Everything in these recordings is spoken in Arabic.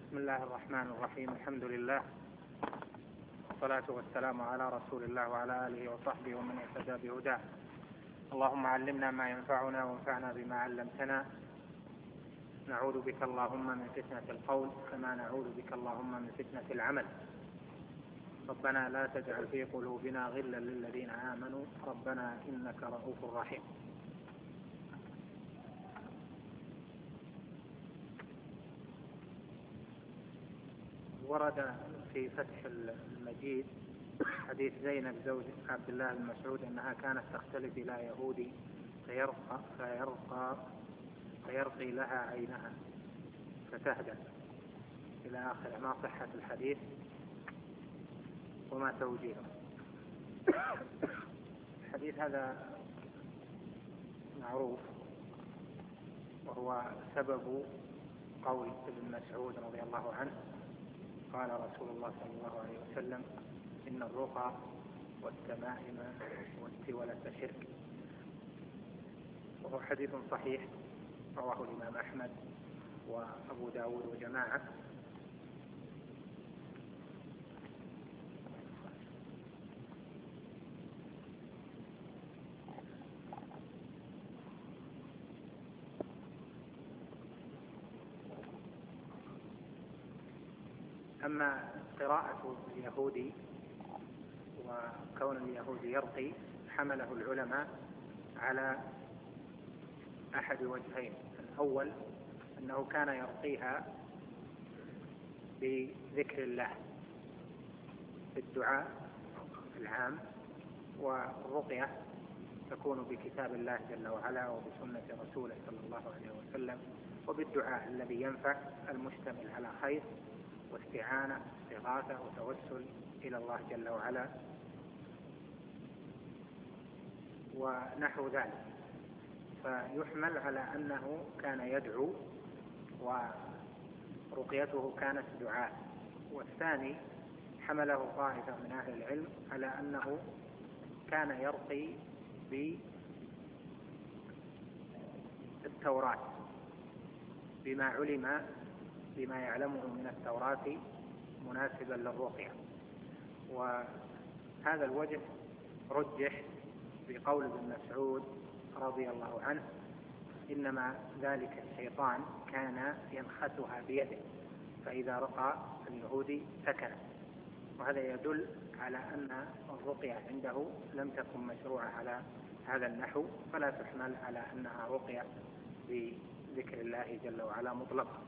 بسم الله الرحمن الرحيم. الحمد لله والصلاة والسلام على رسول الله وعلى آله وصحبه ومن اهتدى بهداه. اللهم علمنا ما ينفعنا وانفعنا بما علمتنا. نعوذ بك اللهم من فتنة القول كما نعوذ بك اللهم من فتنة العمل. ربنا لا تجعل في قلوبنا غلا للذين آمنوا ربنا إنك رؤوف رحيم. ورد في فتح المجيد حديث زينب زوج عبد الله بن مسعود أنها كانت تختلف إلى يهودي فيرقي لها عينها فتهدى إلى آخر. ما صحة الحديث وما توجيهه؟ الحديث هذا معروف، وهو سبب قول ابن مسعود رضي الله عنه قال رسول الله صلى الله عليه وسلم: إن الرقى والتمائم والتولة شرك. وهو حديث صحيح رواه الإمام أحمد وأبو داود وجماعة. أما قراءة اليهودي وكون اليهودي يرقي حمله العلماء على أحد وجهين. الأول أنه كان يرقيها بذكر الله بالدعاء العام، والرقية تكون بكتاب الله جل وعلا وبسنة رسوله صلى الله عليه وسلم وبالدعاء الذي ينفع المشتمل على خير واستعانة استغاثة وتوسل إلى الله جل وعلا ونحو ذلك. فيحمل على أنه كان يدعو ورقيته كانت دعاء. والثاني حمله طائفة من أهل العلم على أنه كان يرقي بالتوراة بما يعلمه من التوراة مناسبا للرقية. وهذا الوجه رجح بقول ابن مسعود رضي الله عنه: إنما ذلك الشيطان كان ينخسها بيده، فإذا رقى اليهودي سكن. وهذا يدل على أن الرقية عنده لم تكن مشروعة على هذا النحو، فلا تحمل على أنها رقية بذكر الله جل وعلا مطلقا.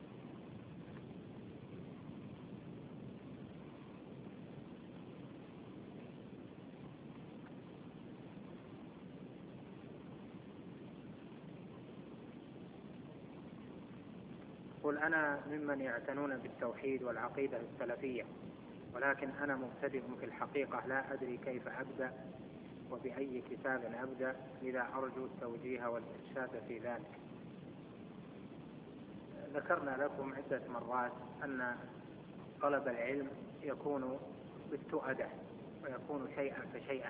قل: أنا ممن يعتنون بالتوحيد والعقيدة السلفية، ولكن أنا مبتدئ في الحقيقة، لا أدري كيف أبدأ وبأي كتاب أبدأ، لذا أرجو التوجيه والإرشاد في ذلك. ذكرنا لكم عدة مرات أن طلب العلم يكون بالتؤدة ويكون شيئا فشيئا،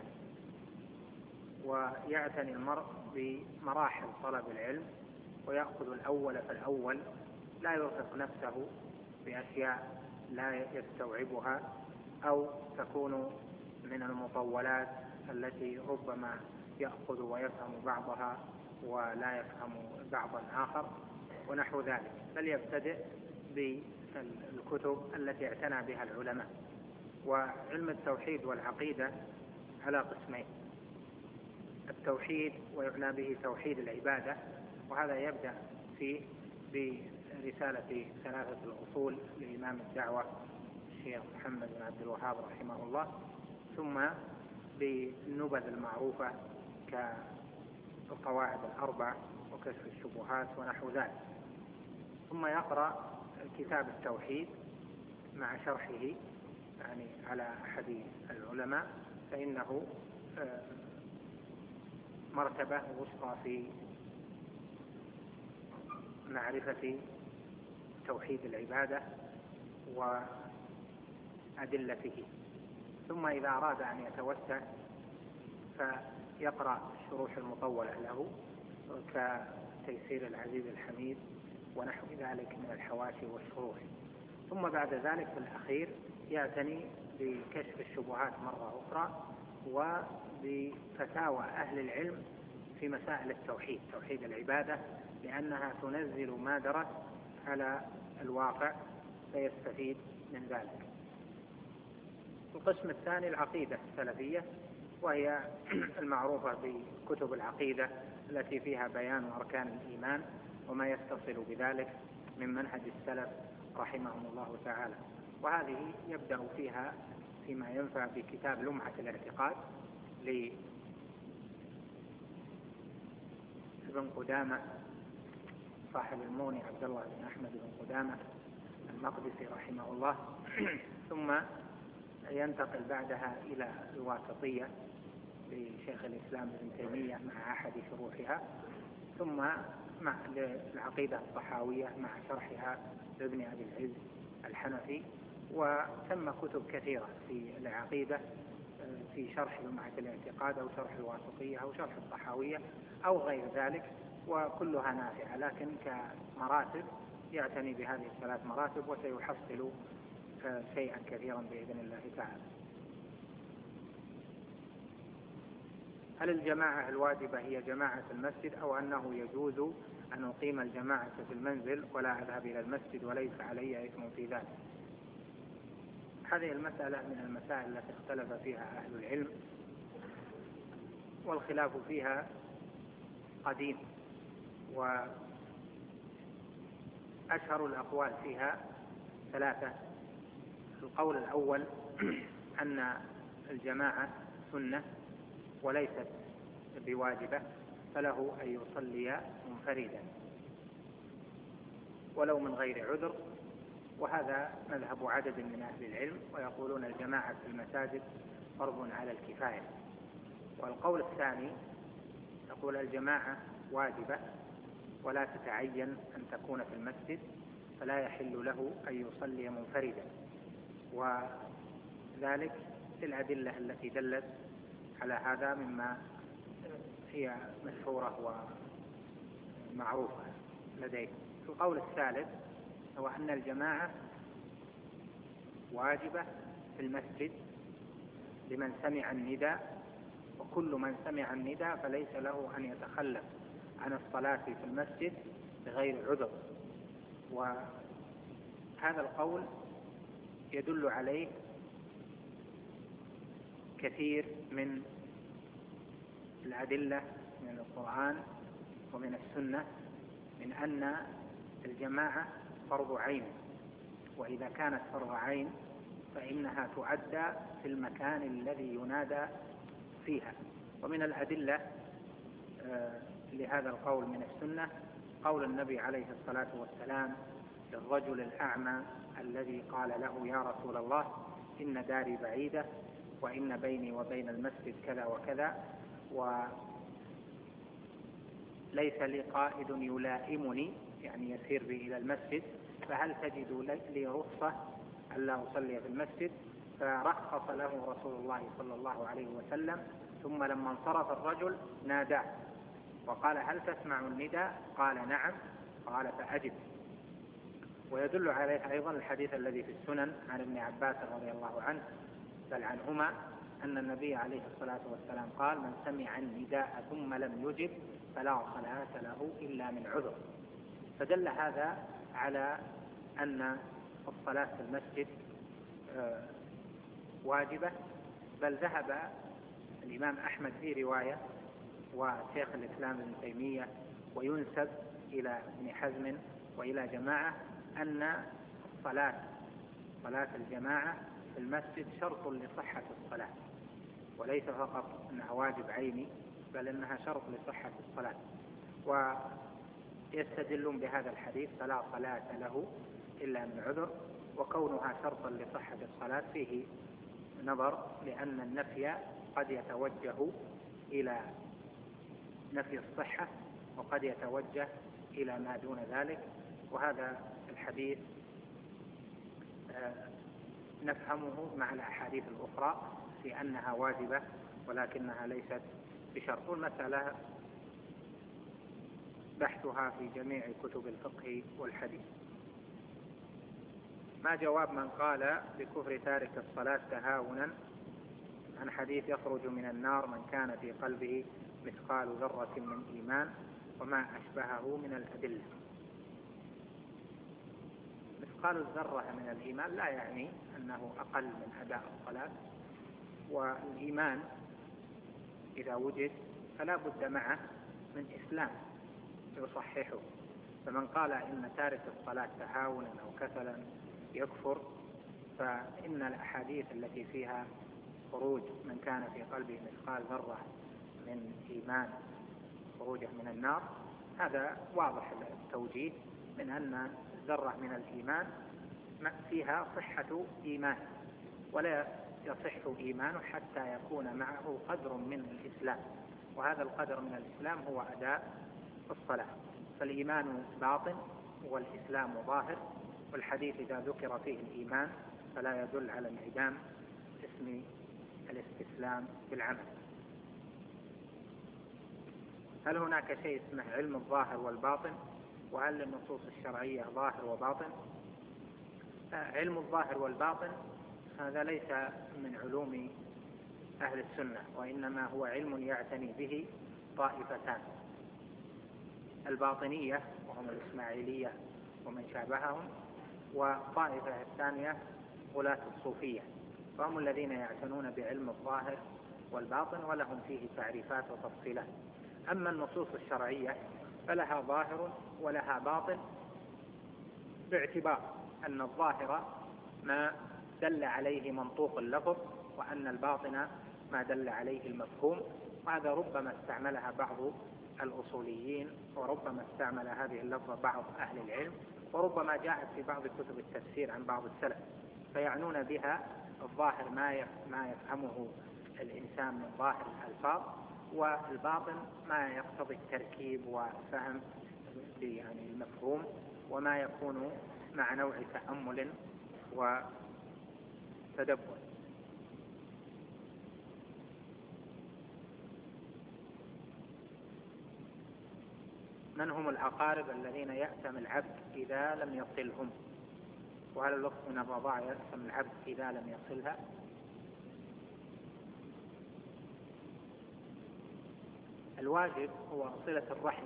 ويعتني المرء بمراحل طلب العلم ويأخذ الأول فالأول، لا يرهق نفسه بأشياء لا يستوعبها أو تكون من المطولات التي ربما يأخذ ويفهم بعضها ولا يفهم بعضا آخر ونحو ذلك، بل يبتدئ بالكتب التي اعتنى بها العلماء. وعلم التوحيد والعقيدة على قسمين: التوحيد ويعنى به توحيد العبادة، وهذا يبدأ فيه برسالة ثلاثة الأصول لإمام الدعوة الشيخ محمد بن عبد الوهاب رحمه الله، ثم بالنبذ المعروفة كالقواعد الأربع وكشف الشبهات ونحو ذلك، ثم يقرأ كتاب التوحيد مع شرحه يعني على أحد العلماء، فإنه مرتبة وسطى في معرفة توحيد العبادة وأدلته. ثم إذا أراد أن يتوسع فيقرأ الشروح المطولة له كتيسير العزيز الحميد ونحو ذلك من الحواشي والشروح. ثم بعد ذلك في الأخير يعتني بكشف الشبهات مرة أخرى وبفتاوى أهل العلم في مسائل التوحيد، توحيد العبادة، لأنها تنزل ما درس على الواقع فيستفيد من ذلك. القسم الثاني العقيدة السلفية، وهي المعروفة بكتب العقيدة التي فيها بيان أركان الإيمان وما يتصل بذلك من منهج السلف رحمهم الله تعالى. وهذه يبدأ فيها فيما ينفع بكتاب لمعة الاعتقاد لابن قدامة صاحب المغني عبد الله بن أحمد بن قدامة المقدسي رحمه الله، ثم ينتقل بعدها إلى الواسطية لشيخ الإسلام ابن تيمية مع أحد شروحها، ثم مع العقيدة الطحاوية مع شرحها لابن أبي العز الحنفي. وثم كتب كثيرة في العقيدة في شرح لمعة الاعتقاد أو شرح الواسطية أو شرح الطحاوية أو غير ذلك، وكلها نافعة، لكن كمراتب يعتني بهذه الثلاث مراتب وسيحصل شيئا كثيرا بإذن الله تعالى. هل الجماعة الواجبة هي جماعة المسجد أو أنه يجوز أن أقيم الجماعة في المنزل ولا أذهب إلى المسجد وليس علي إثم في ذلك؟ هذه المسألة من المسائل التي اختلف فيها أهل العلم، والخلاف فيها قديم، وأشهر الأقوال فيها ثلاثة. القول الأول أن الجماعة سنة وليست بواجبة، فله أن يصلي منفردا ولو من غير عذر، وهذا مذهب عدد من أهل العلم، ويقولون الجماعة في المساجد فرض على الكفاية. والقول الثاني يقول الجماعة واجبة ولا تتعين أن تكون في المسجد، فلا يحل له أن يصلي منفردا، وذلك الأدلة التي دلت على هذا مما هي مشهورة ومعروفة لديه. القول الثالث هو أن الجماعة واجبة في المسجد لمن سمع النداء، وكل من سمع النداء فليس له أن يتخلف عن الصلاة في المسجد بغير عذر. وهذا القول يدل عليه كثير من الأدلة من القرآن ومن السنة من أن الجماعة فرض عين، وإذا كانت فرض عين فإنها تؤدى في المكان الذي ينادى فيها. ومن الأدلة لهذا القول من السنة قول النبي عليه الصلاة والسلام للرجل الأعمى الذي قال له يا رسول الله إن داري بعيدة وإن بيني وبين المسجد كذا وكذا وليس لي قائد يلائمني، يعني يسير بي إلى المسجد، فهل تجد لي رخصة ألا أصلي في المسجد؟ فرخص له رسول الله صلى الله عليه وسلم، ثم لما انصرف الرجل ناداه وقال هل تسمع النداء؟ قال نعم، قال فأجب. ويدل عليه أيضا الحديث الذي في السنن عن ابن عباس رضي الله عنه بل عنهما أن النبي عليه الصلاة والسلام قال من سمع النداء ثم لم يجب فلا صلاة له إلا من عذر. فدل هذا على أن الصلاة في المسجد واجبة، بل ذهب الإمام أحمد في رواية وشيخ الإسلام ابن تيمية وينسب إلى ابن حزم وإلى جماعة أن صلاة الجماعة في المسجد شرط لصحة الصلاة، وليس فقط أنها واجب عيني بل أنها شرط لصحة الصلاة. ويستدلون بهذا الحديث فلا صلاة له إلا من عذر، وكونها شرطا لصحة الصلاة فيه نظر، لأن النفي قد يتوجه إلى نفي الصحة وقد يتوجه إلى ما دون ذلك. وهذا الحديث نفهمه مع الأحاديث الأخرى في أنها واجبة ولكنها ليست بشرط. والمسألة بحثها في جميع كتب الفقه والحديث. ما جواب من قال بكفر تارك الصلاة تهاونا عن حديث يخرج من النار من كان في قلبه مثقال ذرة من إيمان وما أشبهه من الأدلة؟ مثقال الذرة من الإيمان لا يعني أنه أقل من أداء الصلاة، والإيمان إذا وجد فلا بد معه من إسلام يصححه. فمن قال إن تارك الصلاة تهاونا أو كسلا يكفر، فإن الأحاديث التي فيها خروج من كان في قلبه مثقال ذرة من إيمان خروجه من النار هذا واضح التوجيه من أن ذرة من الإيمان فيها صحة إيمان، ولا يصح إيمانه حتى يكون معه قدر من الإسلام، وهذا القدر من الإسلام هو أداء الصلاة. فالإيمان باطن والإسلام ظاهر، والحديث إذا ذكر فيه الإيمان فلا يدل على انعدام اسم الاستسلام بالعمل. هل هناك شيء اسمه علم الظاهر والباطن؟ وهل النصوص الشرعية ظاهر وباطن؟ علم الظاهر والباطن هذا ليس من علوم أهل السنة، وإنما هو علم يعتني به طائفتان: الباطنية وهم الإسماعيلية ومن شابههم، وطائفة الثانية غلاة الصوفية، فهم الذين يعتنون بعلم الظاهر والباطن ولهم فيه تعريفات وتفصيلات. أما النصوص الشرعية فلها ظاهر ولها باطن، باعتبار أن الظاهر ما دل عليه منطوق اللفظ، وأن الباطن ما دل عليه المفهوم. وهذا ربما استعملها بعض الأصوليين، وربما استعمل هذه اللفظة بعض أهل العلم، وربما جاءت في بعض كتب التفسير عن بعض السلف، فيعنون بها الظاهر ما يفهمه الإنسان من ظاهر الألفاظ، والباطن ما يقتضي التركيب وفهم يعني المفهوم، وما يكون مع نوع تأمل وتدبر. من هم الأقارب الذين يأثم العبد إذا لم يصلهم؟ وهل الأخت من الرضاعة يأثم العبد إذا لم يصلها؟ الواجب هو صلة الرحم،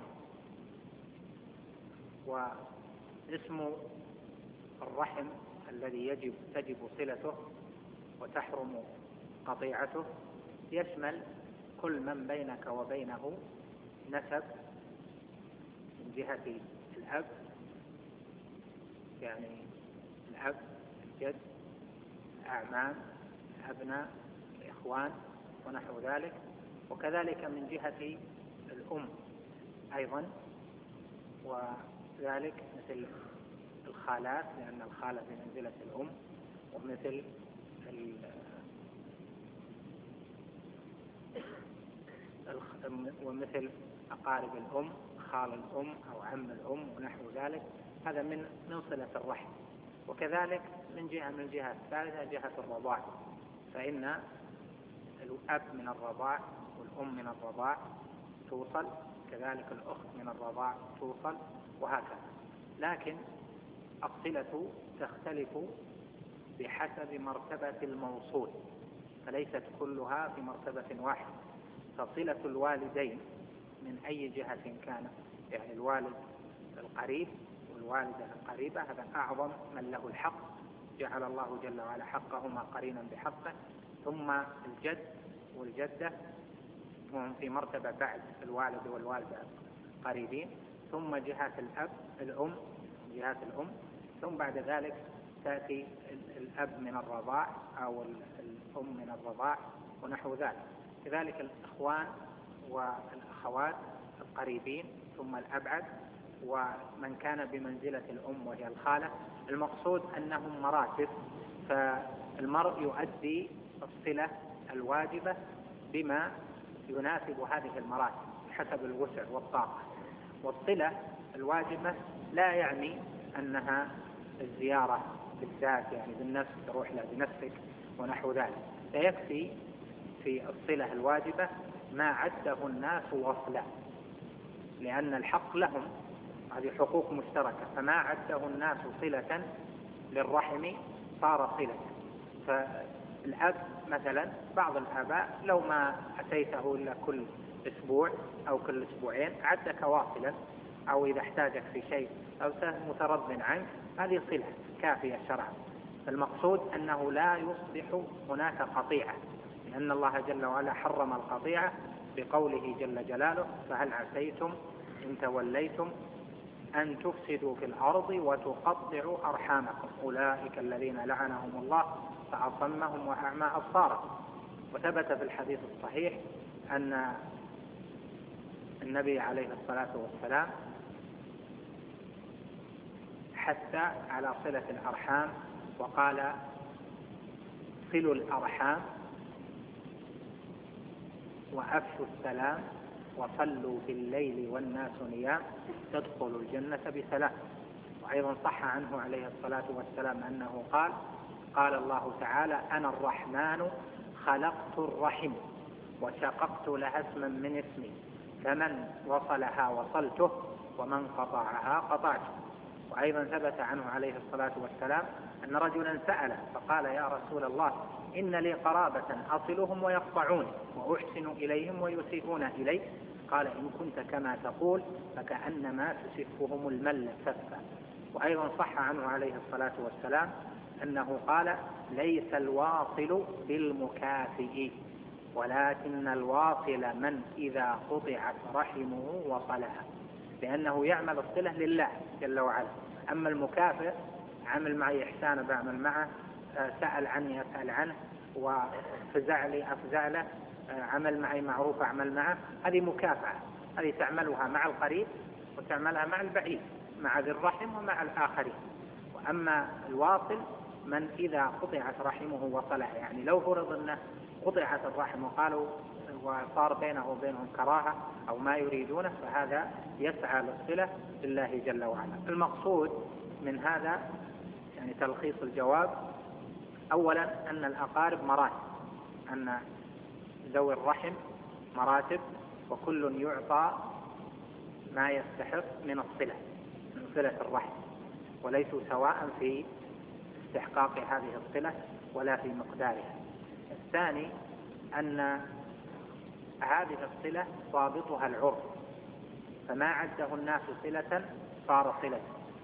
واسم الرحم الذي تجب صلته وتحرم قطيعته يشمل كل من بينك وبينه نسب من جهة الأب، يعني الأب، الجد، الأعمام، الأبناء، الإخوان ونحو ذلك، وكذلك من جهة الأم أيضا، وذلك مثل الخالات لأن الخالة بمنزلة الأم، ومثل أقارب الأم، خال الأم أو عم الأم ونحو ذلك، هذا من صلة الرحم. وكذلك من الجهة الثالثة جهة الرضاع، فإن الأب من الرضاع والأم من الرضاع توصل، كذلك الأخت من الرضاع توصل، وهكذا. لكن الصلة تختلف بحسب مرتبة الموصول، فليست كلها في مرتبة واحدة. فصلة الوالدين من أي جهة كان، يعني الوالد القريب والوالدة القريبة، هذا أعظم من له الحق، جعل الله جل وعلا حقهما قرينا بحقه، ثم الجد والجدة وهم في مرتبة بعد الوالد والوالدة قريبين، ثم جهة الأم، ثم بعد ذلك تأتي الأب من الرضاع أو الأم من الرضاع ونحو ذلك، كذلك الإخوان والأخوات القريبين، ثم الأبعد، ومن كان بمنزلة الأم وهي الخالة. المقصود أنهم مراتب، فالمرء يؤدي الصلة الواجبة بما يناسب هذه المراتب حسب الوسع والطاقة. والصلة الواجبة لا يعني أنها الزيارة بالذات، يعني بالنفس تروح لها بنفسك ونحو ذلك، فيكفي في الصلة الواجبة ما عده الناس وصلا، لأن الحق لهم، هذه حقوق مشتركة، فما عده الناس صلة للرحم صار صلة. فالأب مثلا، بعض الآباء لو ما أتيته إلا كل أسبوع أو كل أسبوعين عدك واصلا، أو إذا احتاجك في شيء أو مترض عنك، هذه صلة كافية شرعا. المقصود أنه لا يصبح هناك قطيعة، لأن الله جل وعلا حرم القطيعة بقوله جل جلاله: فهل عسيتم إن توليتم أن تفسدوا في الأرض وتقطعوا أرحامكم أولئك الذين لعنهم الله فأصمهم وأعمى أبصارهم. وثبت في الحديث الصحيح أن النبي عليه الصلاة والسلام حث على صلة الأرحام وقال: صلوا الأرحام وأفشوا السلام وصلوا بالليل والناس نيام تدخلوا الجنة بسلام. وأيضا صح عنه عليه الصلاة والسلام أنه قال الله تعالى: أنا الرحمن خلقت الرحم وشققت لها اسما من اسمي، فمن وصلها وصلته ومن قطعها قطعته. وأيضا ثبت عنه عليه الصلاة والسلام أن رجلا سأله فقال: يا رسول الله، إن لي قرابة أصلهم ويقطعون وأحسن إليهم ويسيئون إلي. قال: إن كنت كما تقول فكأنما تسفهم المل سفا. وأيضا صح عنه عليه الصلاة والسلام أنه قال: ليس الواصل بالمكافئ ولكن الواصل من إذا قطعت رحمه وصلها، لأنه يعمل الصلة لله جل وعلا. أما المكافئ عمل معي إحسانا بعمل معه، سأل عني أسأل عنه، وفزع لي أفزع له، عمل معي معروف أعمل معه، هذه مكافأة، هذه تعملها مع القريب وتعملها مع البعيد، مع ذي الرحم ومع الآخرين. وأما الواصل من إذا قطعت رحمه وصلها، يعني لو فرض أنه قطعت الرحم وقالوا وصار بينه وبينهم كراهة أو ما يريدونه، فهذا يسعى للصلة لله جل وعلا. المقصود من هذا يعني تلخيص الجواب: أولا أن الأقارب مراتب، أن ذوي الرحم مراتب، وكل يعطى ما يستحق من الصلة، من صلة الرحم، وليسوا سواء في استحقاق هذه الصلة ولا في مقدارها. الثاني أن هذه الصلة ضابطها العرف، فما عده الناس صلة صار صلة،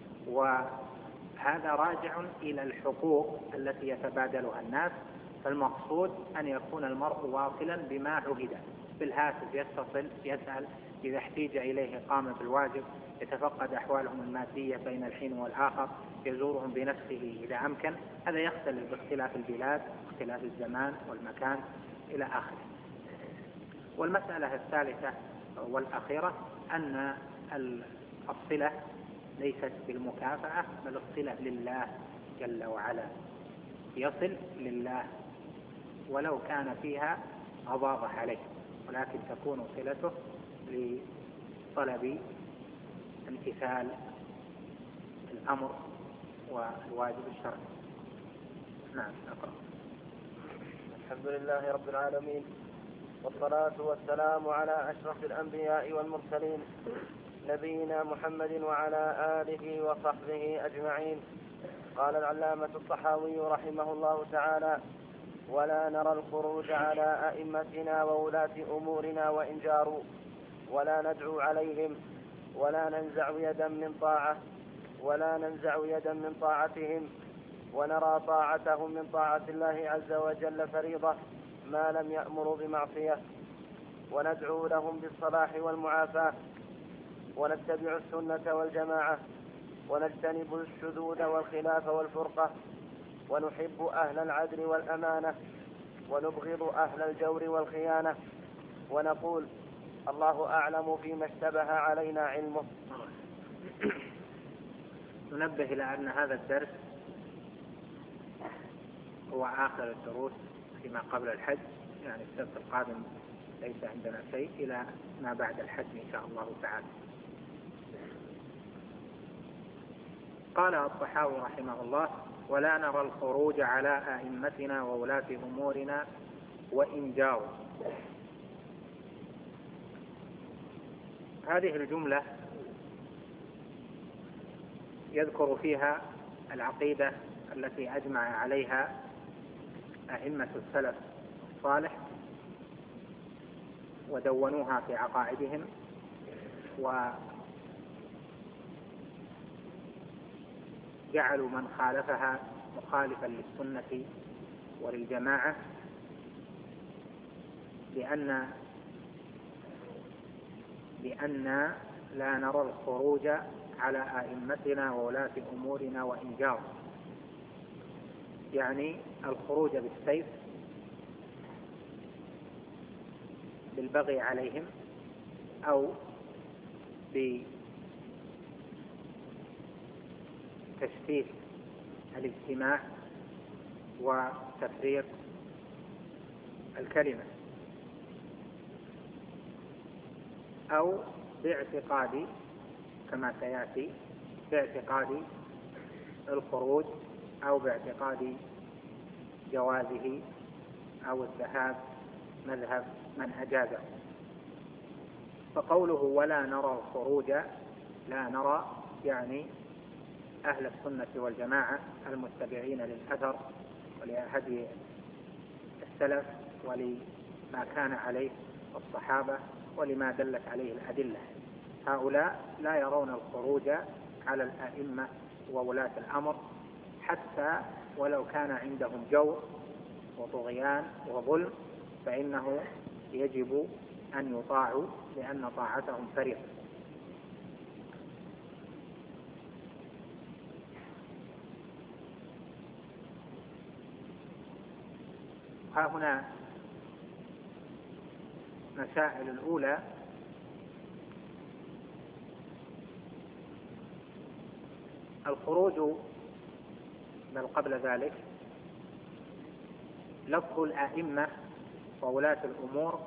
وهذا راجع إلى الحقوق التي يتبادلها الناس. فالمقصود أن يكون المرء واصلا بما عهد، بالهاتف يتصل يسأل، إذا احتيج إليه قام بالواجب، يتفقد أحوالهم المادية بين الحين والآخر، يزورهم بنفسه إذا أمكن. هذا يختلف باختلاف البلاد، باختلاف الزمان والمكان إلى آخره. والمسألة الثالثة والأخيرة أن الصلة ليست بالمكافأة، بل الصلة لله جل وعلا، يصل لله ولو كان فيها غضاضة عليه، ولكن تكون صلته لطلب امتثال الأمر والواجب الشرعي. نعم، أقرأ. الحمد لله رب العالمين، والصلاة والسلام على أشرف الأنبياء والمرسلين، نبينا محمد وعلى آله وصحبه أجمعين. قال العلامة الطحاوي رحمه الله تعالى: ولا نرى الخروج على أئمتنا وولاة أمورنا وإن جاروا، ولا ندعو عليهم، ولا ننزع يدا من طاعتهم، ونرى طاعتهم من طاعة الله عز وجل فريضة ما لم يأمروا بمعصية، وندعو لهم بالصلاح والمعافاة، ونتبع السنة والجماعة، ونجتنب الشذوذ والخلاف والفرقة، ونحب أهل العدل والأمانة، ونبغض أهل الجور والخيانة، ونقول: الله أعلم فيما اشتبه علينا علمه. ننبه إلى أن هذا الدرس هو آخر الدروس فيما قبل الحج، يعني السبت القادم ليس عندنا شيء إلى ما بعد الحج إن شاء الله تعالى. قال الطحاوي رحمه الله: ولا نرى الخروج على أئمتنا وولاة أمورنا وإن جاروا. هذه الجملة يذكر فيها العقيدة التي أجمع عليها أئمة السلف الصالح ودونوها في عقائدهم، وجعلوا من خالفها مخالفا للسنة وللجماعة، لأن لا نرى الخروج على أئمتنا وولاة أمورنا وإن جاروا، يعني الخروج بالسيف بالبغي عليهم أو بتشتيت الاجتماع وتفريق الكلمة، أو باعتقاد كما سيأتي باعتقاد الخروج أو باعتقاد جوازه أو الذهاب مذهب من أجازه. فقوله ولا نرى الخروج، لا نرى يعني أهل السنة والجماعة المتبعين للأثر ولهدي السلف ولما كان عليه الصحابة ولما دلت عليه الأدلة، هؤلاء لا يرون الخروج على الأئمة وولاة الأمر حتى ولو كان عندهم جور وطغيان وظلم، فإنه يجب أن يطاعوا لأن طاعتهم فريضة. ها هنا مسائل الأولى: الخروج، بل قبل ذلك لفظ الأئمة وولاة الأمور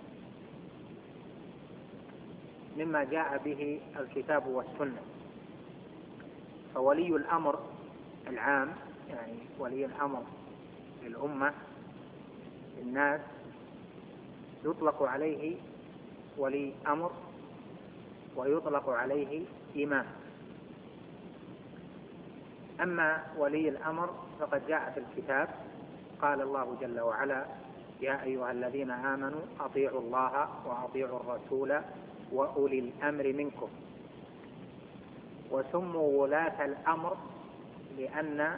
مما جاء به الكتاب والسنة، فولي الأمر العام يعني ولي الأمر للأمة الناس يطلق عليه ولي أمر ويطلق عليه إمام. أما ولي الأمر فقد جاء في الكتاب قال الله جل وعلا: يا أيها الذين آمنوا أطيعوا الله وأطيعوا الرسول وأولي الأمر منكم. وسموا ولاة الأمر لأن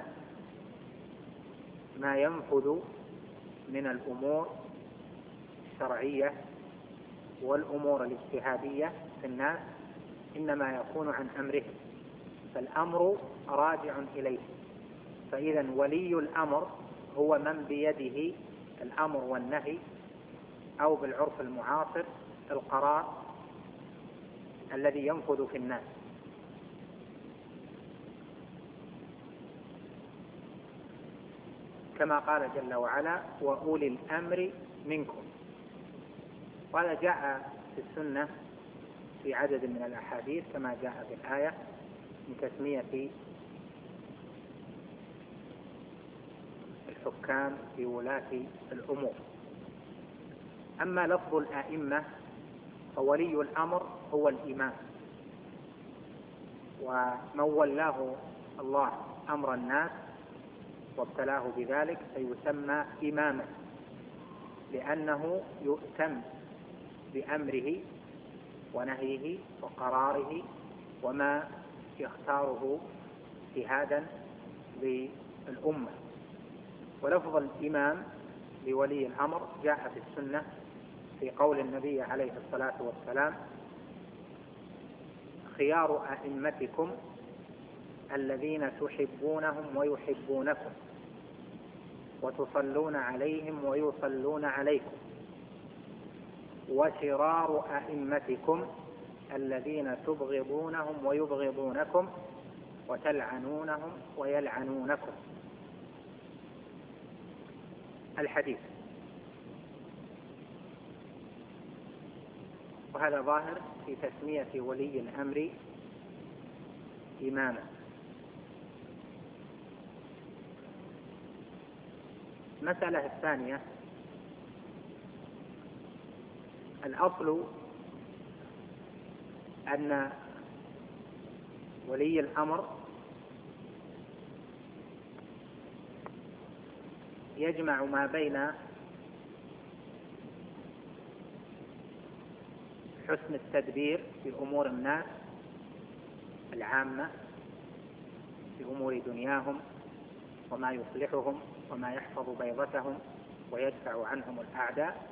ما ينفذ من الأمور الشرعية والأمور الاجتهادية في الناس إنما يكون عن أمرهم، فالأمر راجع إليه. فإذا ولي الأمر هو من بيده الأمر والنهي، أو بالعرف المعاصر القرار الذي ينفذ في الناس. كما قال جل وعلا: وأولي الأمر منكم. وهذا جاء في السنة في عدد من الأحاديث كما جاء في الآية من تسمية الحكام في ولاة الأمور. أما لفظ الأئمة فولي الأمر هو الإمام، ومن ولاه الله أمر الناس وابتلاه بذلك فيسمى إماما، لأنه يؤتم بأمره ونهيه وقراره وما يختاره اجتهادا للأمة. ولفظ الإمام لولي الأمر جاء في السنة في قول النبي عليه الصلاة والسلام: خيار أئمتكم الذين تحبونهم ويحبونكم وتصلون عليهم ويصلون عليكم، وشرار أئمتكم الذين تبغضونهم ويبغضونكم وتلعنونهم ويلعنونكم. الحديث. وهذا ظاهر في تسمية ولي الأمر إماما. المسألة الثانية: الأصل أن ولي الأمر يجمع ما بين حسن التدبير في أمور الناس العامة، في أمور دنياهم وما يصلحهم وما يحفظ بيضتهم ويدفع عنهم الأعداء،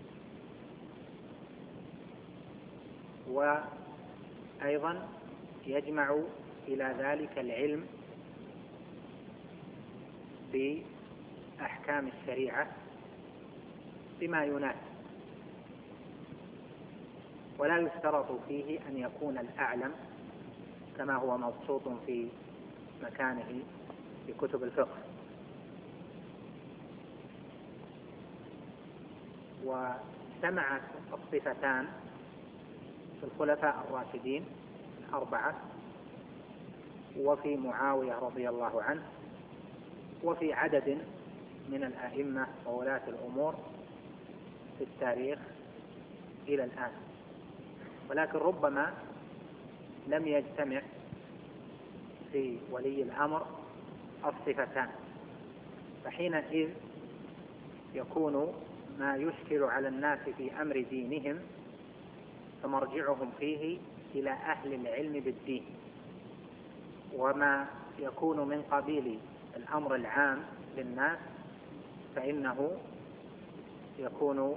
وأيضا يجمع إلى ذلك العلم بأحكام الشريعة بما يناسب، ولا يشترط فيه أن يكون الأعلم كما هو مبسوط في مكانه في كتب الفقه. واجتمعت الصفتان في الخلفاء الراشدين الأربعة، وفي معاوية رضي الله عنه، وفي عدد من الأئمة وولاة الأمور في التاريخ إلى الآن، ولكن ربما لم يجتمع في ولي الأمر الصفتان، فحينئذ يكون ما يشكل على الناس في أمر دينهم فمرجعهم فيه إلى أهل العلم بالدين، وما يكون من قبيل الأمر العام للناس فإنه يكون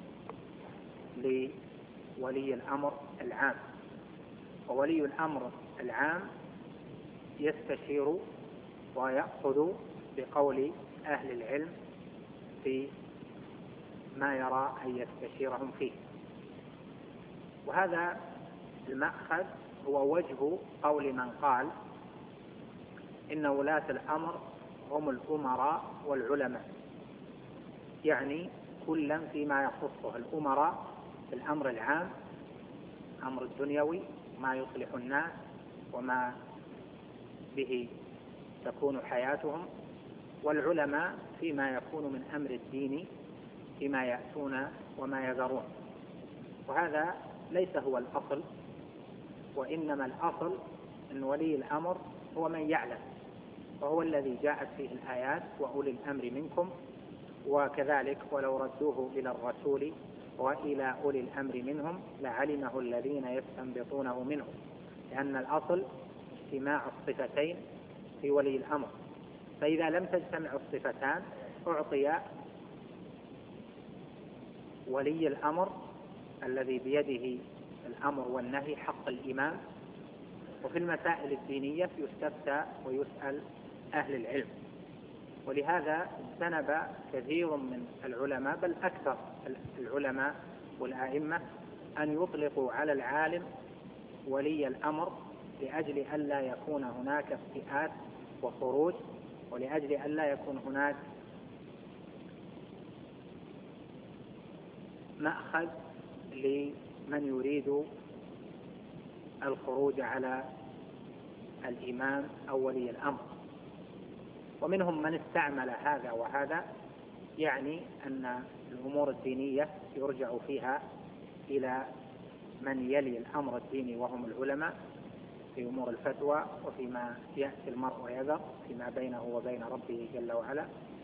لولي الأمر العام. وولي الأمر العام يستشير ويأخذ بقول أهل العلم في ما يرى أن يستشيرهم فيه. وهذا المأخذ هو وجه قول من قال إن ولاة الأمر هم الأمراء والعلماء، يعني كلا فيما يخصه. الأمراء في الأمر العام، أمر الدنيوي ما يصلح الناس وما به تكون حياتهم، والعلماء فيما يكون من أمر الدين فيما يأتون وما يذرون. وهذا ليس هو الأصل، وإنما الأصل أن ولي الأمر هو من يعلم، وهو الذي جاءت فيه الآيات وأولي الأمر منكم، وكذلك ولو ردوه إلى الرسول وإلى أولي الأمر منهم لعلمه الذين يستنبطونه منهم، لأن الأصل اجتماع الصفتين في ولي الأمر. فإذا لم تجتمع الصفتان أعطي ولي الأمر الذي بيده الأمر والنهي حق الإمام، وفي المسائل الدينية يستفتى ويسأل أهل العلم. ولهذا اجتنب كثير من العلماء بل أكثر العلماء والأئمة أن يطلقوا على العالم ولي الأمر لأجل ألا يكون هناك افتئات وخروج، ولأجل ألا يكون هناك مأخذ لمن يريد الخروج على الإمام أو ولي الأمر. ومنهم من استعمل هذا وهذا، يعني أن الأمور الدينية يرجع فيها إلى من يلي الأمر الديني وهم العلماء في أمور الفتوى، وفيما يأتي المرء ويذر فيما بينه وبين ربه جل وعلا.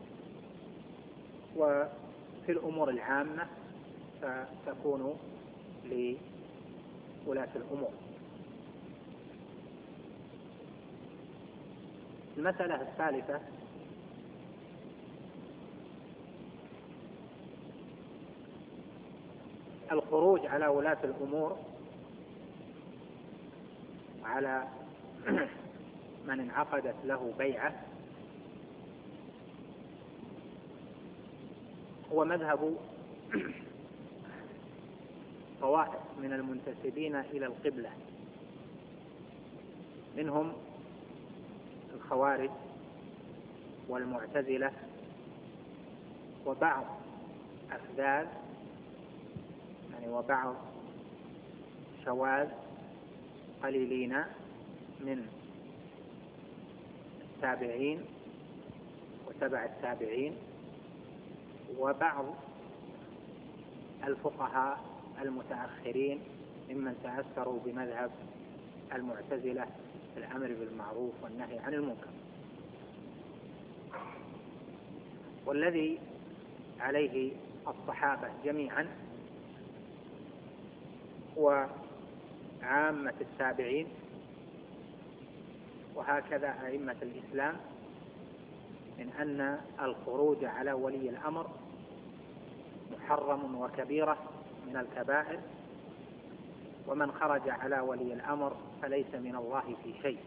وفي الأمور العامة فتكون لولاة الأمور. المسألة الثالثة الخروج على ولاة الأمور على من انعقدت له بيعة هو مذهب طوائف من المنتسبين إلى القبلة، منهم الخوارج والمعتزلة وبعض أفذاذ يعني وبعض شواذ قليلين من التابعين وتبع التابعين، وبعض الفقهاء المتأخرين ممن تأثروا بمذهب المعتزلة في الأمر بالمعروف والنهي عن المنكر. والذي عليه الصحابة جميعا وعامة التابعين وهكذا أئمة الإسلام من أن الخروج على ولي الأمر محرم وكبيرة من الكبائر، ومن خرج على ولي الأمر فليس من الله في شيء.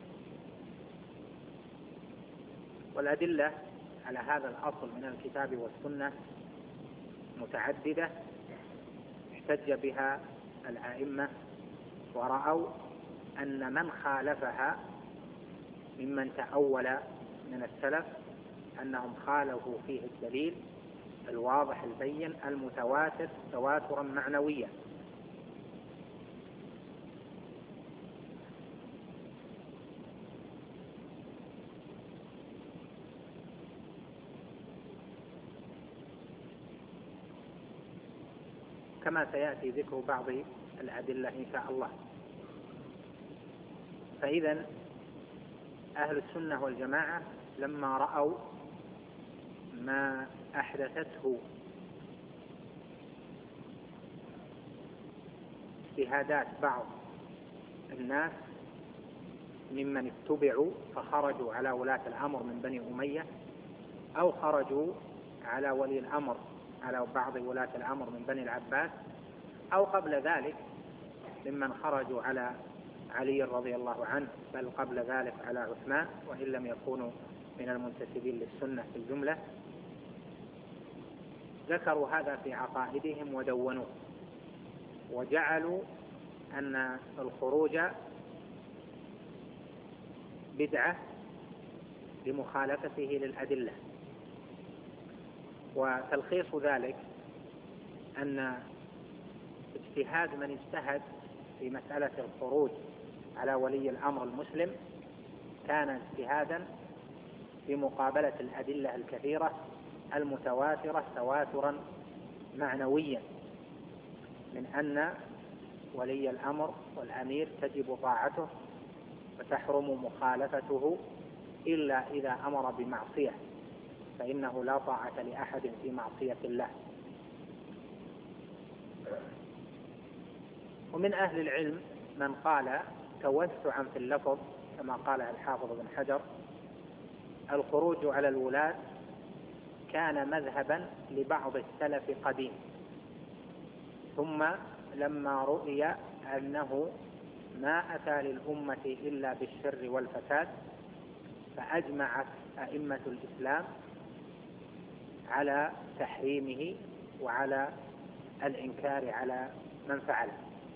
والأدلة على هذا الأصل من الكتاب والسنة متعددة احتج بها الأئمة، ورأوا أن من خالفها ممن تأول من السلف أنهم خالفوا فيه الدليل الواضح البين المتواتر تواترا معنويا. كما سيأتي ذكر بعض الأدلة إن شاء الله. فإذا أهل السنة والجماعة لما رأوا ما أحدثته اجتهادات بعض الناس ممن اتبعوا فخرجوا على ولاة الأمر من بني أمية، أو خرجوا على ولي الأمر على بعض ولاة الأمر من بني العباس، أو قبل ذلك ممن خرجوا على علي رضي الله عنه، بل قبل ذلك على عثمان، وإن لم يكونوا من المنتسبين للسنة في الجملة، ذكروا هذا في عقائدهم ودونوه، وجعلوا أن الخروج بدعة لمخالفته للأدلة. وتلخيص ذلك أن اجتهاد من اجتهد في مسألة الخروج على ولي الأمر المسلم كان اجتهادا في مقابلة الأدلة الكثيرة المتواترة تواترا معنويا من أن ولي الأمر والأمير تجب طاعته وتحرم مخالفته إلا إذا أمر بمعصية، فإنه لا طاعة لأحد في معصية الله. ومن أهل العلم من قال توسعا في اللفظ كما قال الحافظ بن حجر: الخروج على الولاة كان مذهبا لبعض السلف قديم، ثم لما رؤي أنه ما أتى للأمة إلا بالشر والفساد فأجمعت أئمة الإسلام على تحريمه وعلى الإنكار على من فعله.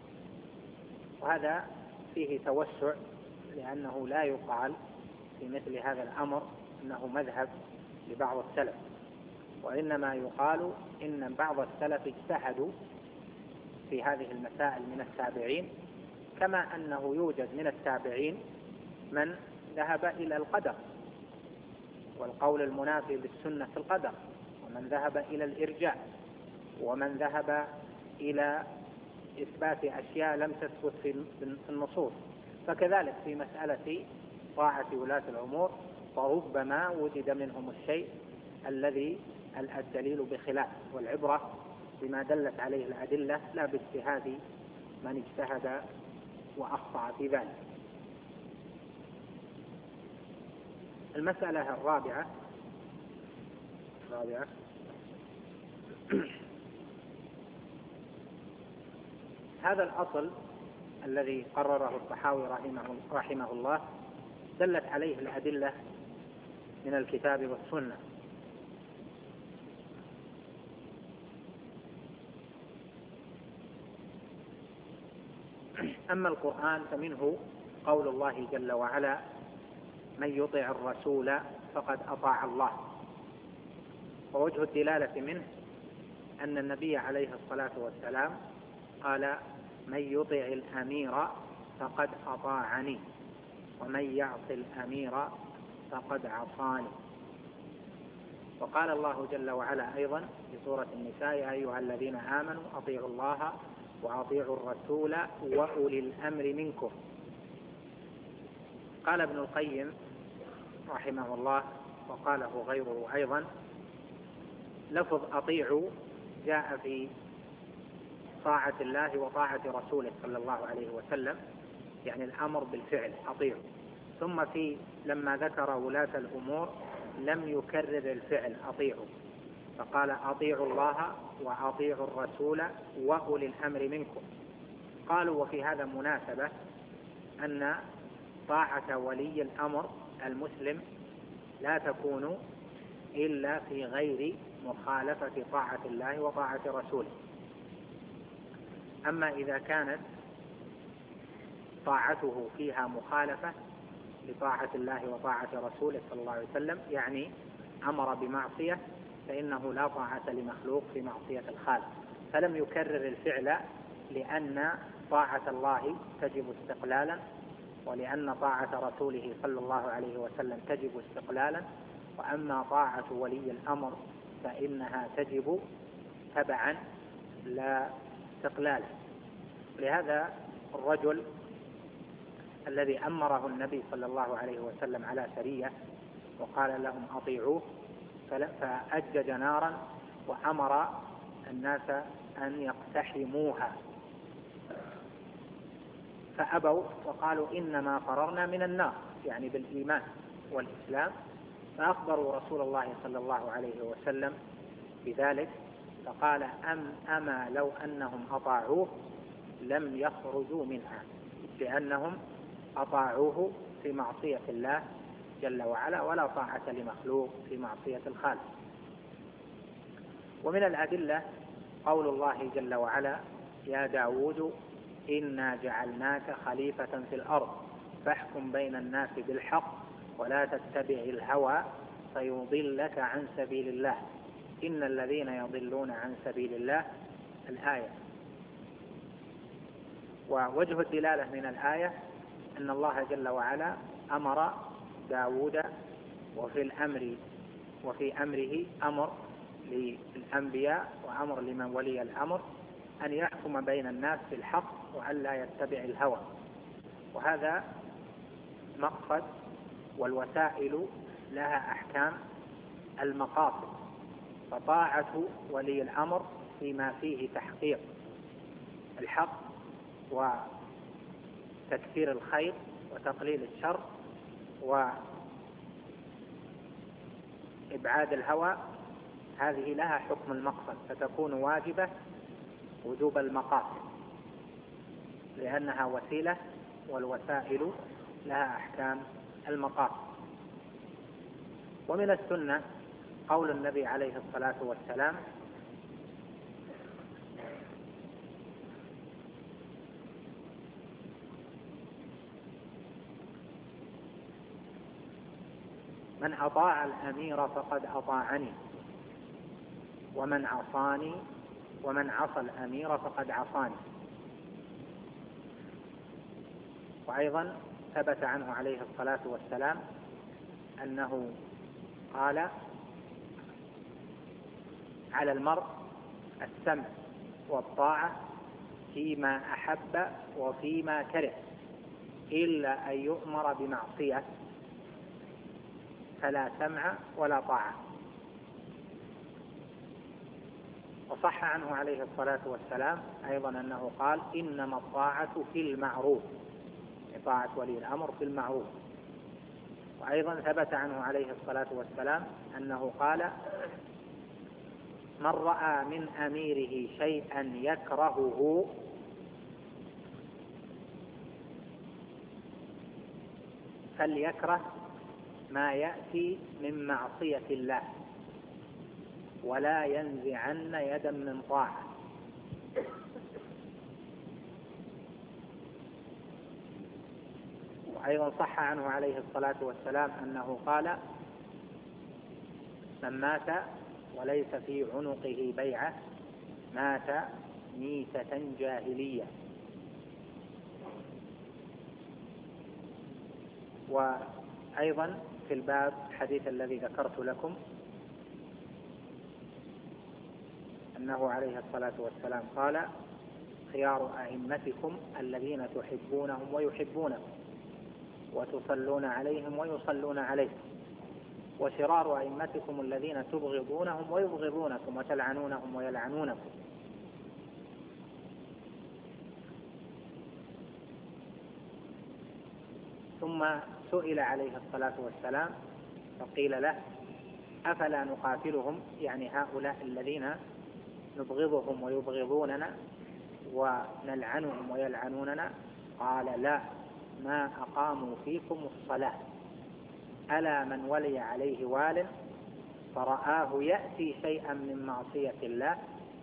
وهذا فيه توسع، لأنه لا يقال في مثل هذا الأمر أنه مذهب لبعض السلف، وإنما يقال إن بعض السلف اجتهدوا في هذه المسائل من التابعين، كما أنه يوجد من التابعين من ذهب إلى القدر والقول المنافي للسنة في القدر، ومن ذهب إلى الإرجاء، ومن ذهب إلى إثبات أشياء لم تثبت في النصوص. فكذلك في مسألة طاعة ولاة الأمور فربما وجد منهم الشيء الذي الدليل بخلاف، والعبرة بما دلت عليه الأدلة لا باجتهاد من اجتهد وأخطأ في ذلك. المسألة الرابعة هذا الأصل الذي قرره الطحاوي رحمه الله دلت عليه الأدلة من الكتاب والسنة. أما القرآن فمنه قول الله جل وعلا: من يطع الرسول فقد أطاع الله. ووجه الدلالة منه أن النبي عليه الصلاة والسلام قال: من يطع الأمير فقد أطاعني، ومن يعص الأمير فقد عصاني. وقال الله جل وعلا أيضا في سورة النساء: يا أيها الذين آمنوا أطيعوا الله وأطيعوا الرسول وأولي الأمر منكم. قال ابن القيم رحمه الله وقاله غيره أيضا: لفظ أطيعوا جاء في طاعة الله وطاعة رسوله صلى الله عليه وسلم، يعني الأمر بالفعل أطيعوا. ثم لما ذكر ولاة الأمور لم يكرر الفعل أطيعوا، فقال أطيعوا الله وأطيعوا الرسول وأولي الأمر منكم. قالوا وفي هذا مناسبة أن طاعة ولي الأمر المسلم لا تكون إلا في غير مخالفة طاعة الله وطاعة رسوله. أما إذا كانت طاعته فيها مخالفة لطاعة الله وطاعة رسوله صلى الله عليه وسلم، يعني أمر بمعصية، فإنه لا طاعة لمخلوق في معصية الخالق. فلم يكرر الفعل لأن طاعة الله تجب استقلالا، ولأن طاعة رسوله صلى الله عليه وسلم تجب استقلالا، وأما طاعة ولي الأمر فإنها تجب تبعا لا استقلالا. لهذا الرجل الذي أمره النبي صلى الله عليه وسلم على سرية وقال لهم أطيعوه، فأجج نارا وأمر الناس أن يقتحموها، فأبوا وقالوا إنما فررنا من النار، يعني بالإيمان والإسلام. فأخبروا رسول الله صلى الله عليه وسلم بذلك، فقال أما لو أنهم أطاعوه لم يخرجوا منها، لأنهم أطاعوه في معصية الله جل وعلا، ولا طاعة لمخلوق في معصية الخالق. ومن الأدلة قول الله جل وعلا يا داود إنا جعلناك خليفة في الأرض فاحكم بين الناس بالحق ولا تتبع الهوى فيضلك عن سبيل الله إن الذين يضلون عن سبيل الله. الآية. ووجه الدلالة من الآية أن الله جل وعلا أمر داود وفي أمره أمر للأنبياء وأمر لمن ولي الأمر أن يحكم بين الناس بالحق وأن لا يتبع الهوى، وهذا مقصد، والوسائل لها أحكام المقاصد. فطاعة ولي الأمر فيما فيه تحقيق الحق وتكثير الخير وتقليل الشر وإبعاد الهوى، هذه لها حكم المقصد، فتكون واجبة وجوب المقاصد لأنها وسيلة، والوسائل لها أحكام المقاصد. ومن السنة قول النبي عليه الصلاة والسلام من أطاع الأمير فقد أطاعني ومن عصى الأمير فقد عصاني. وأيضا ثبت عنه عليه الصلاة والسلام أنه قال على المرء السمع والطاعة فيما أحب وفيما كره إلا أن يؤمر بمعصية فلا سمع ولا طاعة. وصح عنه عليه الصلاة والسلام أيضا أنه قال إنما الطاعة في المعروف، طاعة ولي الأمر في المعروف. وأيضا ثبت عنه عليه الصلاة والسلام أنه قال من رأى من أميره شيئا يكرهه فليكره ما يأتي من معصية الله ولا ينزعن يدا من طاعة. وأيضا صح عنه عليه الصلاة والسلام أنه قال من مات وليس في عنقه بيعة مات ميتة جاهلية. وأيضا في الباب الحديث الذي ذكرت لكم أنه عليه الصلاة والسلام قال خيار أئمتكم الذين تحبونهم ويحبونكم وتصلون عليهم ويصلون عليكم وشرار أئمتكم الذين تبغضونهم ويبغضونكم وتلعنونهم ويلعنونكم. ثم سئل عليه الصلاة والسلام فقيل له: أفلا نقاتلهم، يعني هؤلاء الذين نبغضهم ويبغضوننا ونلعنهم ويلعنوننا؟ قال: لا، ما أقاموا فيكم الصلاة. ألا من ولي عليه وال فرآه يأتي شيئا من معصية الله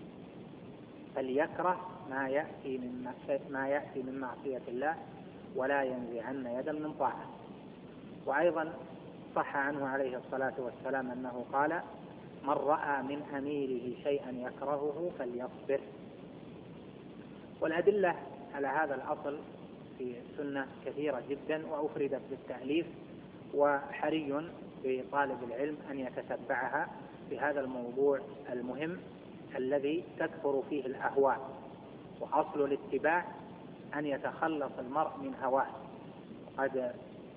فليكره ما يأتي من معصية الله ولا ينزعن يدا من طاعة. وأيضا صح عنه عليه الصلاة والسلام أنه قال: من رأى من أميره شيئا يكرهه فليصبر. والأدلة على هذا الأصل في السنة كثيرة جدا وأفردت بالتأليف، وحري بطالب العلم أن يتتبعها في هذا الموضوع المهم الذي تكثر فيه الأهواء. وأصل الاتباع أن يتخلص المرء من هواه. قد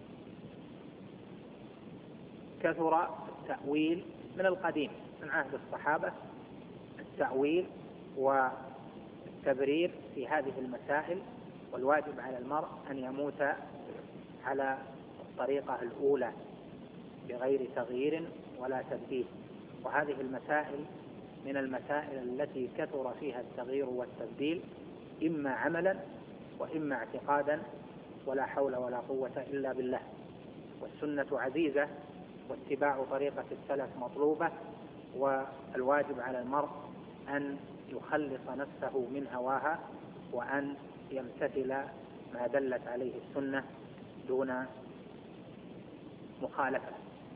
كثر التأويل من القديم من عهد الصحابة، التأويل والتبرير في هذه المسائل، والواجب على المرء أن يموت على الطريقة الأولى بغير تغيير ولا تبديل. وهذه المسائل من المسائل التي كثر فيها التغيير والتبديل، إما عملا وإما اعتقادا، ولا حول ولا قوة إلا بالله. والسنة عزيزة واتباع طريقة السلف مطلوبة، والواجب على المرء أن يخلص نفسه من هواها وأن يمتثل ما دلت عليه السنة دون مخالفة.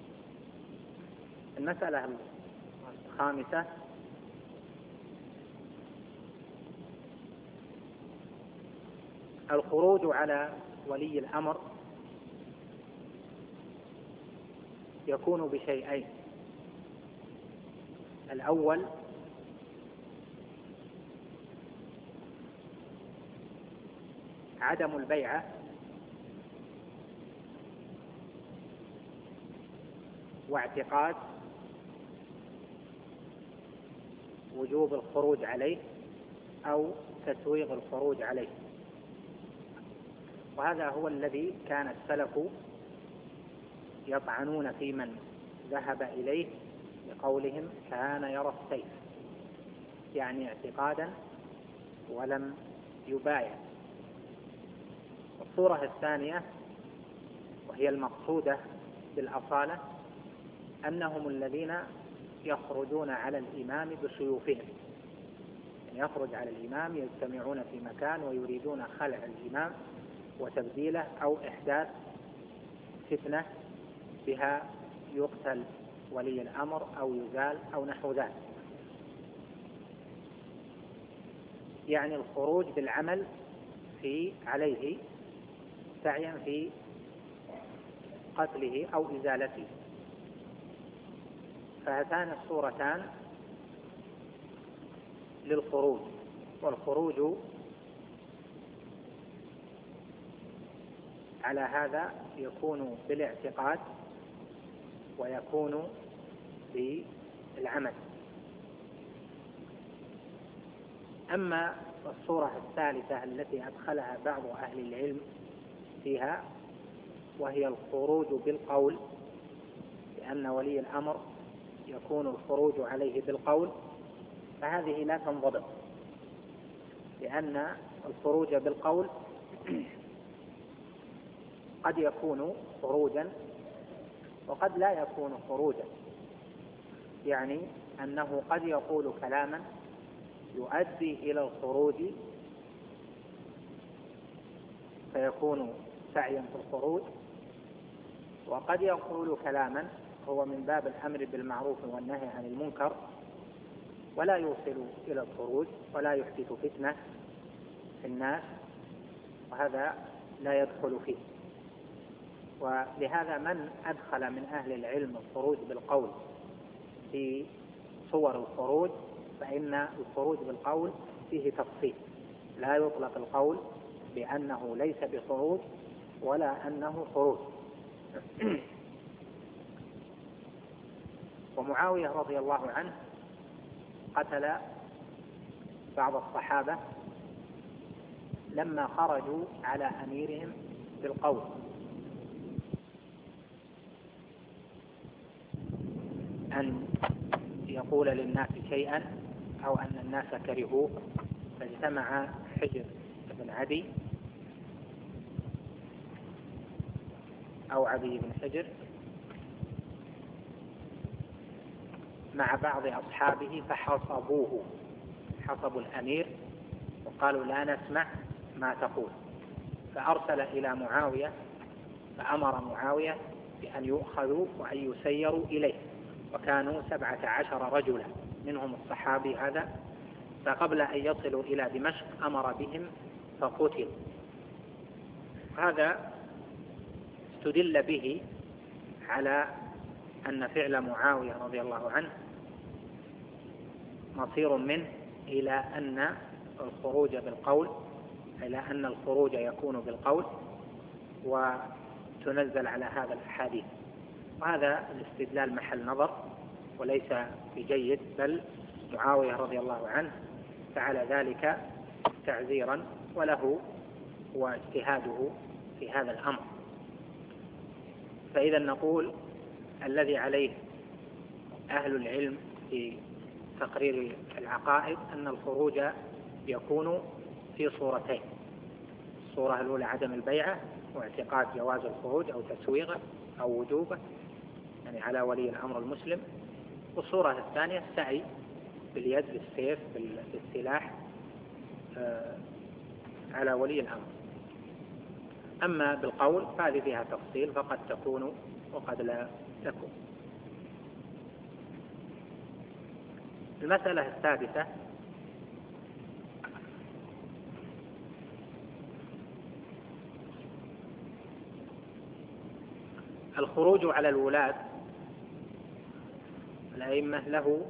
المسألة الخامسة: الخروج على ولي الأمر يكون بشيئين: الأول عدم البيعة، واعتقاد وجوب الخروج عليه أو تسويغ الخروج عليه. وهذا هو الذي كان السلف يطعنون في من ذهب إليه بقولهم كان يرى السيف، يعني اعتقادا ولم يبايع. الصورة الثانية وهي المقصودة بالأصالة أنهم الذين يخرجون على الإمام بسيوفهم، يعني يخرج على الإمام، يجتمعون في مكان ويريدون خلع الإمام وتبديله أو إحداث فتنة بها يقتل ولي الأمر أو يزال أو نحو ذلك. يعني الخروج بالعمل عليه سعيا في قتله أو إزالته. فهاتان الصورتان للخروج. والخروج على هذا يكون بالاعتقاد ويكون بالعمل. أما الصورة الثالثة التي أدخلها بعض أهل العلم فيها وهي الخروج بالقول، لأن ولي الأمر يكون الخروج عليه بالقول، فهذه لا تنضبط، لأن الخروج بالقول قد يكون خروجا وقد لا يكون خروجا، يعني أنه قد يقول كلاما يؤدي إلى الخروج فيكون سعيا في الخروج، وقد يقول كلاما هو من باب الأمر بالمعروف والنهي عن المنكر ولا يوصل إلى الخروج ولا يحدث فتنة في الناس، وهذا لا يدخل فيه. ولهذا من أدخل من أهل العلم الخروج بالقول في صور الخروج فإن الخروج بالقول فيه تفصيل، لا يطلق القول بأنه ليس بخروج ولا أنه خروج. ومعاوية رضي الله عنه قتل بعض الصحابة لما خرجوا على أميرهم بالقول أن يقول للناس شيئا أو أن الناس كرهوه، فاجتمع حجر بن عدي أو عدي بن حجر مع بعض أصحابه فحصبوه، حصبوا الأمير وقالوا لا نسمع ما تقول، فأرسل إلى معاوية فأمر معاوية بأن يؤخذوا وأن يسيروا إليه، وكانوا 17 رجلا منهم الصحابي هذا، فقبل أن يصلوا إلى دمشق أمر بهم فقتلوا. هذا استدل به على أن فعل معاوية رضي الله عنه مصير منه إلى أن الخروج بالقول، إلى أن الخروج يكون بالقول وتنزل على هذا الأحاديث. وهذا الاستدلال محل نظر وليس بجيد، بل معاوية رضي الله عنه فعل ذلك تعزيرا وله واجتهاده في هذا الأمر. فإذا نقول الذي عليه أهل العلم في تقرير العقائد أن الخروج يكون في صورتين: الصورة الأولى عدم البيعة واعتقاد جواز الخروج أو تسويغه أو وجوبه، يعني على ولي الأمر المسلم، والصورة الثانية السعي باليد بالسيف بالسلاح على ولي الأمر. أما بالقول فهذه فيها تفصيل، فقد تكون وقد لا تكون. المسألة السادسة: الخروج على الولاة الأئمة له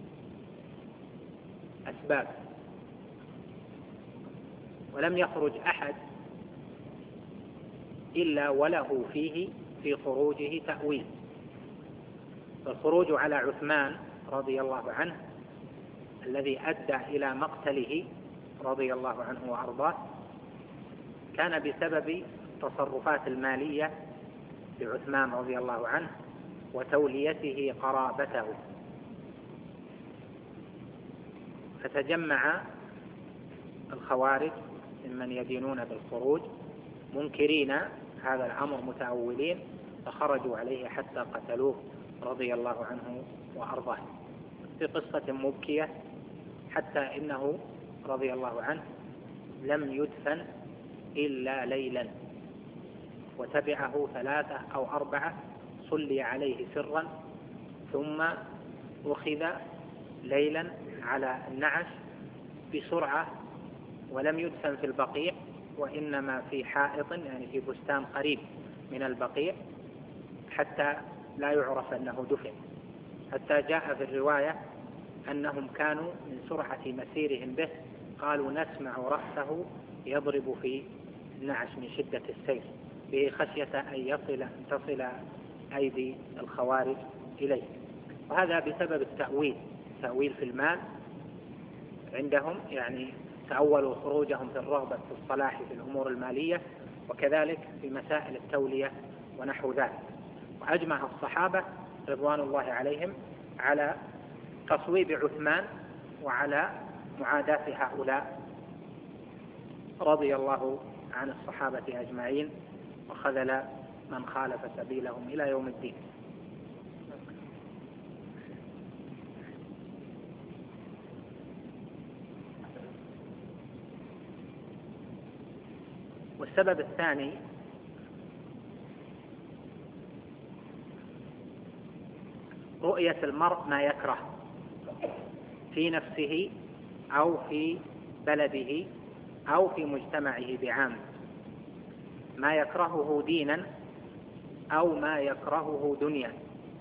أسباب، ولم يخرج أحد إلا وله فيه في خروجه تأويل. فالخروج على عثمان رضي الله عنه الذي أدى إلى مقتله رضي الله عنه وأرضاه كان بسبب التصرفات المالية لعثمان رضي الله عنه وتوليته قرابته، فتجمع الخوارج ممن يدينون بالخروج منكرين هذا الأمر متأولين، فخرجوا عليه حتى قتلوه رضي الله عنه وأرضاه في قصة مبكية، حتى إنه رضي الله عنه لم يدفن إلا ليلا، وتبعه 3 أو 4 صلي عليه سرا، ثم أخذ ليلا على النعش بسرعة، ولم يدفن في البقيع وإنما في حائط، يعني في بستان قريب من البقيع، حتى لا يعرف أنه دفن. حتى جاء في الرواية أنهم كانوا من سرعة مسيرهم به قالوا نسمع رأسه يضرب في النعش من شدة السير، بخشية أن تصل أيدي الخوارج إليه. وهذا بسبب التأويل في المال عندهم، يعني تأولوا خروجهم في الرغبة في الصلاح في الأمور المالية، وكذلك في مسائل التولية ونحو ذلك. وأجمع الصحابة رضوان الله عليهم على تصويب عثمان وعلى معاداة هؤلاء رضي الله عن الصحابة أجمعين، وخذل من خالف سبيلهم إلى يوم الدين. والسبب الثاني رؤية المرء ما يكره في نفسه أو في بلده أو في مجتمعه بعام، ما يكرهه دينا أو ما يكرهه دنيا.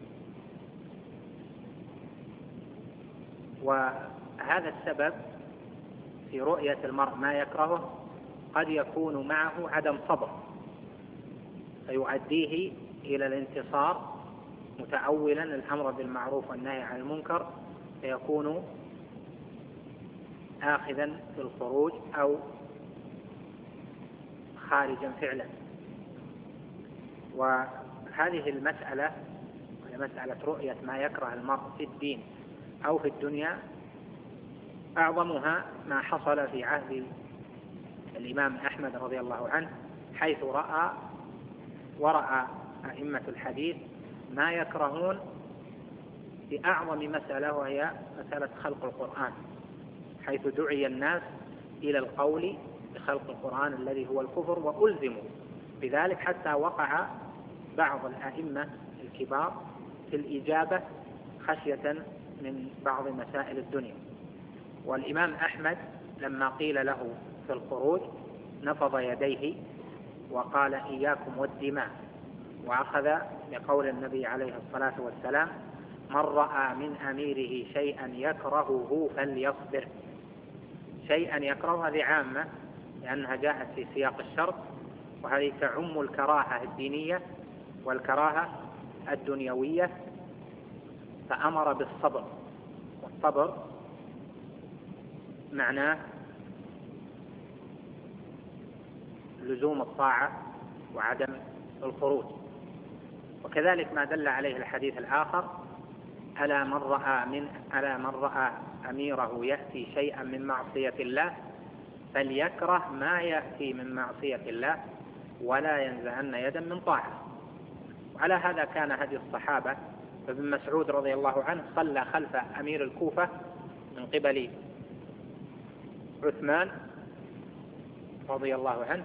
وهذا السبب في رؤية المرء ما يكرهه قد يكون معه عدم صبر، فيؤديه إلى الانتصار متأولا الأمر بالمعروف والنهي عن المنكر فيكون آخذا في الخروج أو خارجا فعلا. وهذه المسألة مسألة رؤية ما يكره المرء في الدين أو في الدنيا أعظمها ما حصل في عهد الإمام أحمد رضي الله عنه، حيث ورأى أئمة الحديث ما يكرهون في أعظم مسألة، وهي مسألة خلق القرآن، حيث دعي الناس إلى القول بخلق القرآن الذي هو الكفر وألزموا بذلك، حتى وقع بعض الأئمة الكبار في الإجابة خشية من بعض مسائل الدنيا. والإمام أحمد لما قيل له في الخروج نفض يديه وقال إياكم والدماء، وأخذ بقول النبي عليه الصلاة والسلام من رأى من أميره شيئا يكرهه فليصبر. شيئا يكره هذه عامة لأنها جاءت في سياق الشرط، وهذه تعم الكراهة الدينية والكراهة الدنيوية، فأمر بالصبر. والصبر معناه لزوم الطاعة وعدم الخروج. وكذلك ما دل عليه الحديث الآخر ألا من رأى أميره يأتي شيئا من معصية الله فليكره ما يأتي من معصية الله ولا ينزعن يدا من طاعة. وعلى هذا كان هدي الصحابة. فابن مسعود رضي الله عنه صلى خلف أمير الكوفة من قبل عثمان رضي الله عنه،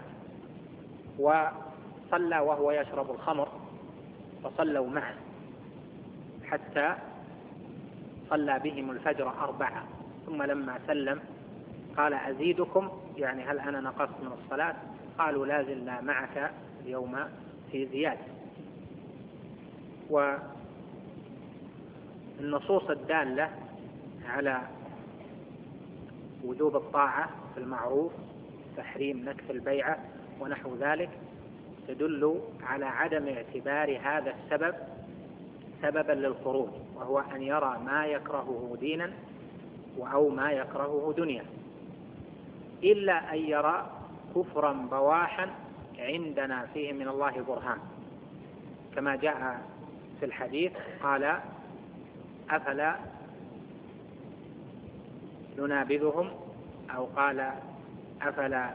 وصلى وهو يشرب الخمر، فصلوا معه حتى صلى بهم الفجر 4، ثم لما سلم قال أزيدكم، يعني هل أنا نقصت من الصلاة؟ قالوا لا زلنا معك اليوم في زيادة. والنصوص الدالة على وجوب الطاعة في المعروف، تحريم نكث البيعة ونحو ذلك، تدل على عدم اعتبار هذا السبب سببا للخروج، وهو أن يرى ما يكرهه دينا أو ما يكرهه دنيا، إلا أن يرى كفرا بواحا عندنا فيه من الله برهان، كما جاء في الحديث قال أفلا ننابذهم، أو قال أفلا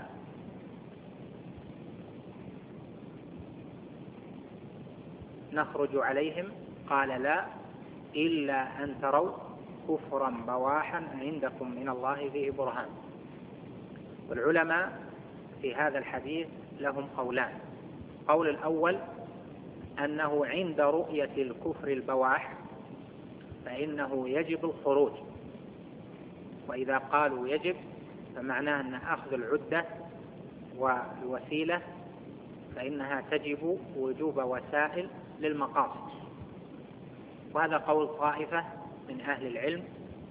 نخرج عليهم، قال لا إلا أن تروا كفرا بواحا عندكم من الله فيه برهان. والعلماء في هذا الحديث لهم قولان. قول الأول أنه عند رؤية الكفر البواح فإنه يجب الخروج، وإذا قالوا يجب فمعناه أن أخذ العدة والوسيلة فإنها تجب وجوب وسائل للمقاصد. وهذا قول طائفة من أهل العلم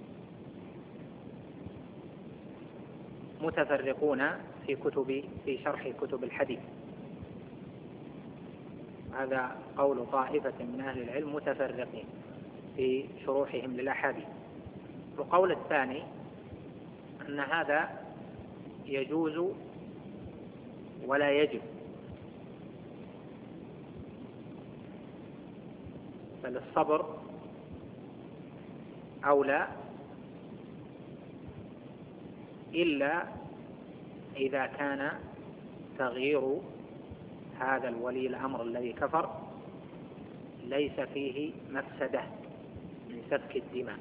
متفرقون في شرح كتب الحديث. هذا قول طائفة من أهل العلم متفرقين في شروحهم للأحاديث. القول الثاني أن هذا يجوز ولا يجب، بل الصبر أولى، إلا إذا كان تغيير هذا الولي الأمر الذي كفر ليس فيه مفسدة من سفك الدماء.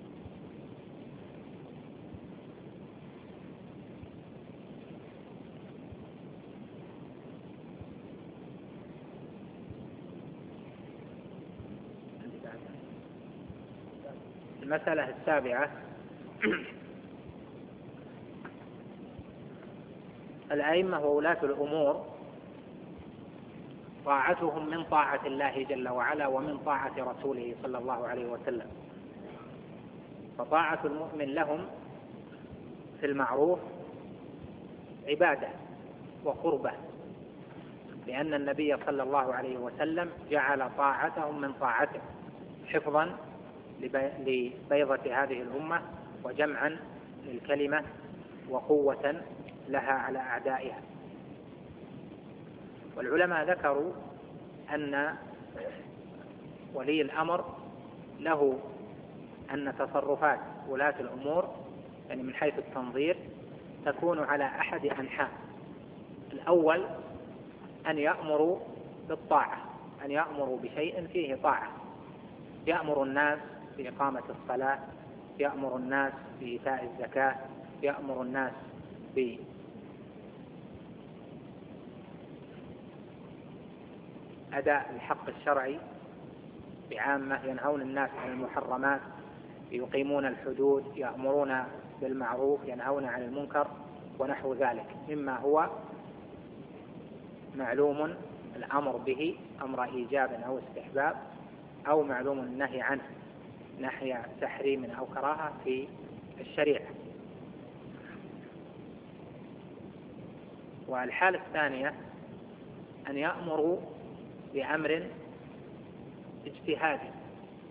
المسألة السابعة الأئمة وولاة الأمور طاعتهم من طاعة الله جل وعلا ومن طاعة رسوله صلى الله عليه وسلم. فطاعة المؤمن لهم في المعروف عبادة وقربة، لأن النبي صلى الله عليه وسلم جعل طاعتهم من طاعته، حفظا لبيضة هذه الأمة وجمعا للكلمة وقوة لها على أعدائها. والعلماء ذكروا أن ولي الأمر له أن تصرفات ولاة الأمور يعني من حيث التنظير تكون على أحد أنحاء. الأول أن يأمروا بالطاعة، أن يأمروا بشيء فيه طاعة، يأمر الناس بإقامة الصلاة، يأمر الناس بإيتاء الزكاة، يأمر الناس بأداء الحق الشرعي بعامة، ينهون الناس عن المحرمات، يقيمون الحدود، يأمرون بالمعروف، ينهون عن المنكر ونحو ذلك مما هو معلوم الأمر به أمر إيجاب أو استحباب، أو معلوم النهي عنه نهي تحريم أو كراهة في الشريعة. والحالة الثانية أن يأمروا بأمر اجتهادي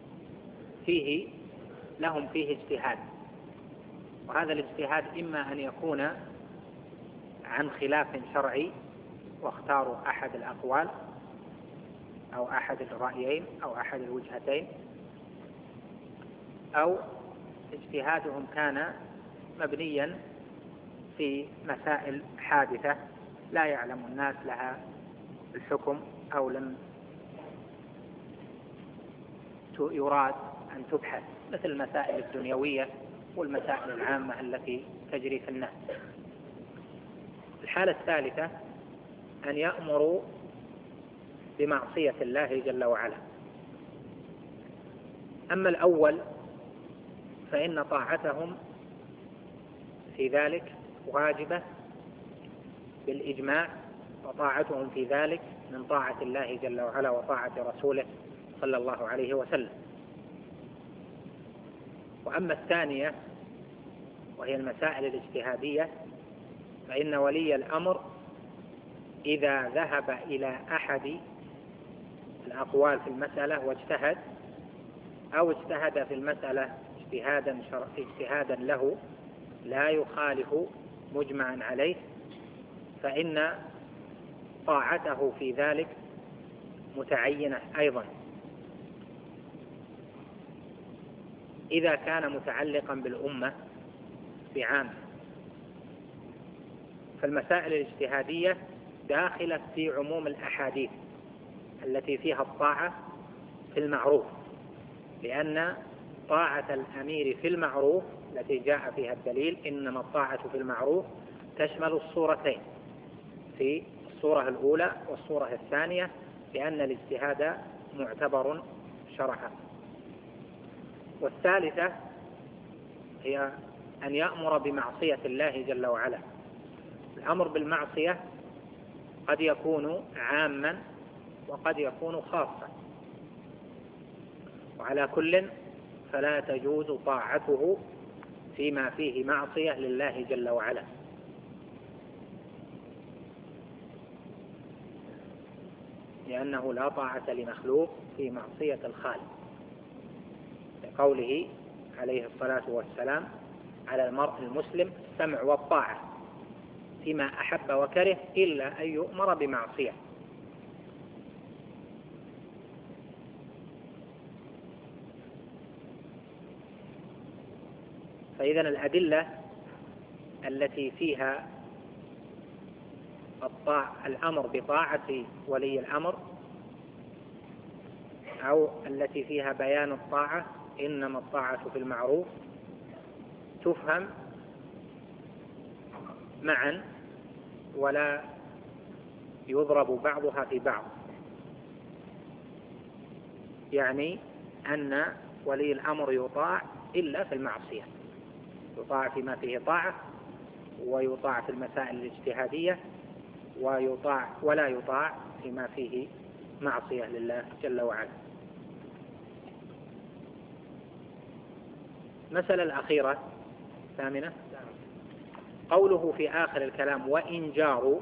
لهم فيه اجتهاد، وهذا الاجتهاد إما أن يكون عن خلاف شرعي واختاروا أحد الأقوال أو أحد الرأيين أو أحد الوجهتين، أو اجتهادهم كان مبنيا في مسائل حادثة لا يعلم الناس لها الحكم أو لم يراد أن تبحث، مثل المسائل الدنيوية والمسائل العامة التي تجري في الناس. الحالة الثالثة أن يأمروا بمعصية الله جل وعلا. أما الأول فإن طاعتهم في ذلك واجبة بالإجماع، وطاعتهم في ذلك من طاعة الله جل وعلا وطاعة رسوله صلى الله عليه وسلم. وأما الثانية وهي المسائل الاجتهادية فإن ولي الأمر إذا ذهب إلى أحد الأقوال في المسألة واجتهد أو اجتهد في المسألة اجتهادا له لا يخالف مجمعا عليه، فإن طاعته في ذلك متعينة أيضا إذا كان متعلقا بالأمة بعامة. فالمسائل الاجتهادية داخلة في عموم الأحاديث التي فيها الطاعة في المعروف، لأن طاعة الأمير في المعروف التي جاء فيها الدليل إنما الطاعة في المعروف تشمل الصورتين، في الصورة الأولى والصورة الثانية، لأن الاجتهاد معتبر شرعا. والثالثة هي أن يأمر بمعصية الله جل وعلا. الأمر بالمعصية قد يكون عاما وقد يكون خاصا، وعلى كل فلا تجوز طاعته فيما فيه معصية لله جل وعلا، لأنه لا طاعة لمخلوق في معصية الخالق، لقوله عليه الصلاة والسلام على المرء المسلم السمع والطاعة فيما أحب وكره إلا أن يؤمر بمعصية. فإذن الأدلة التي فيها الأمر بطاعة ولي الأمر أو التي فيها بيان الطاعة إنما الطاعة في المعروف تفهم معا ولا يضرب بعضها في بعض، يعني أن ولي الأمر يطاع إلا في المعصية، يطاع فيما فيه طاعة، ويطاع في المسائل الاجتهادية، ويطاع ولا يطاع فيما فيه معصية لله جل وعلا. المسألة الأخيرة ثامنة قوله في آخر الكلام وإن جاروا،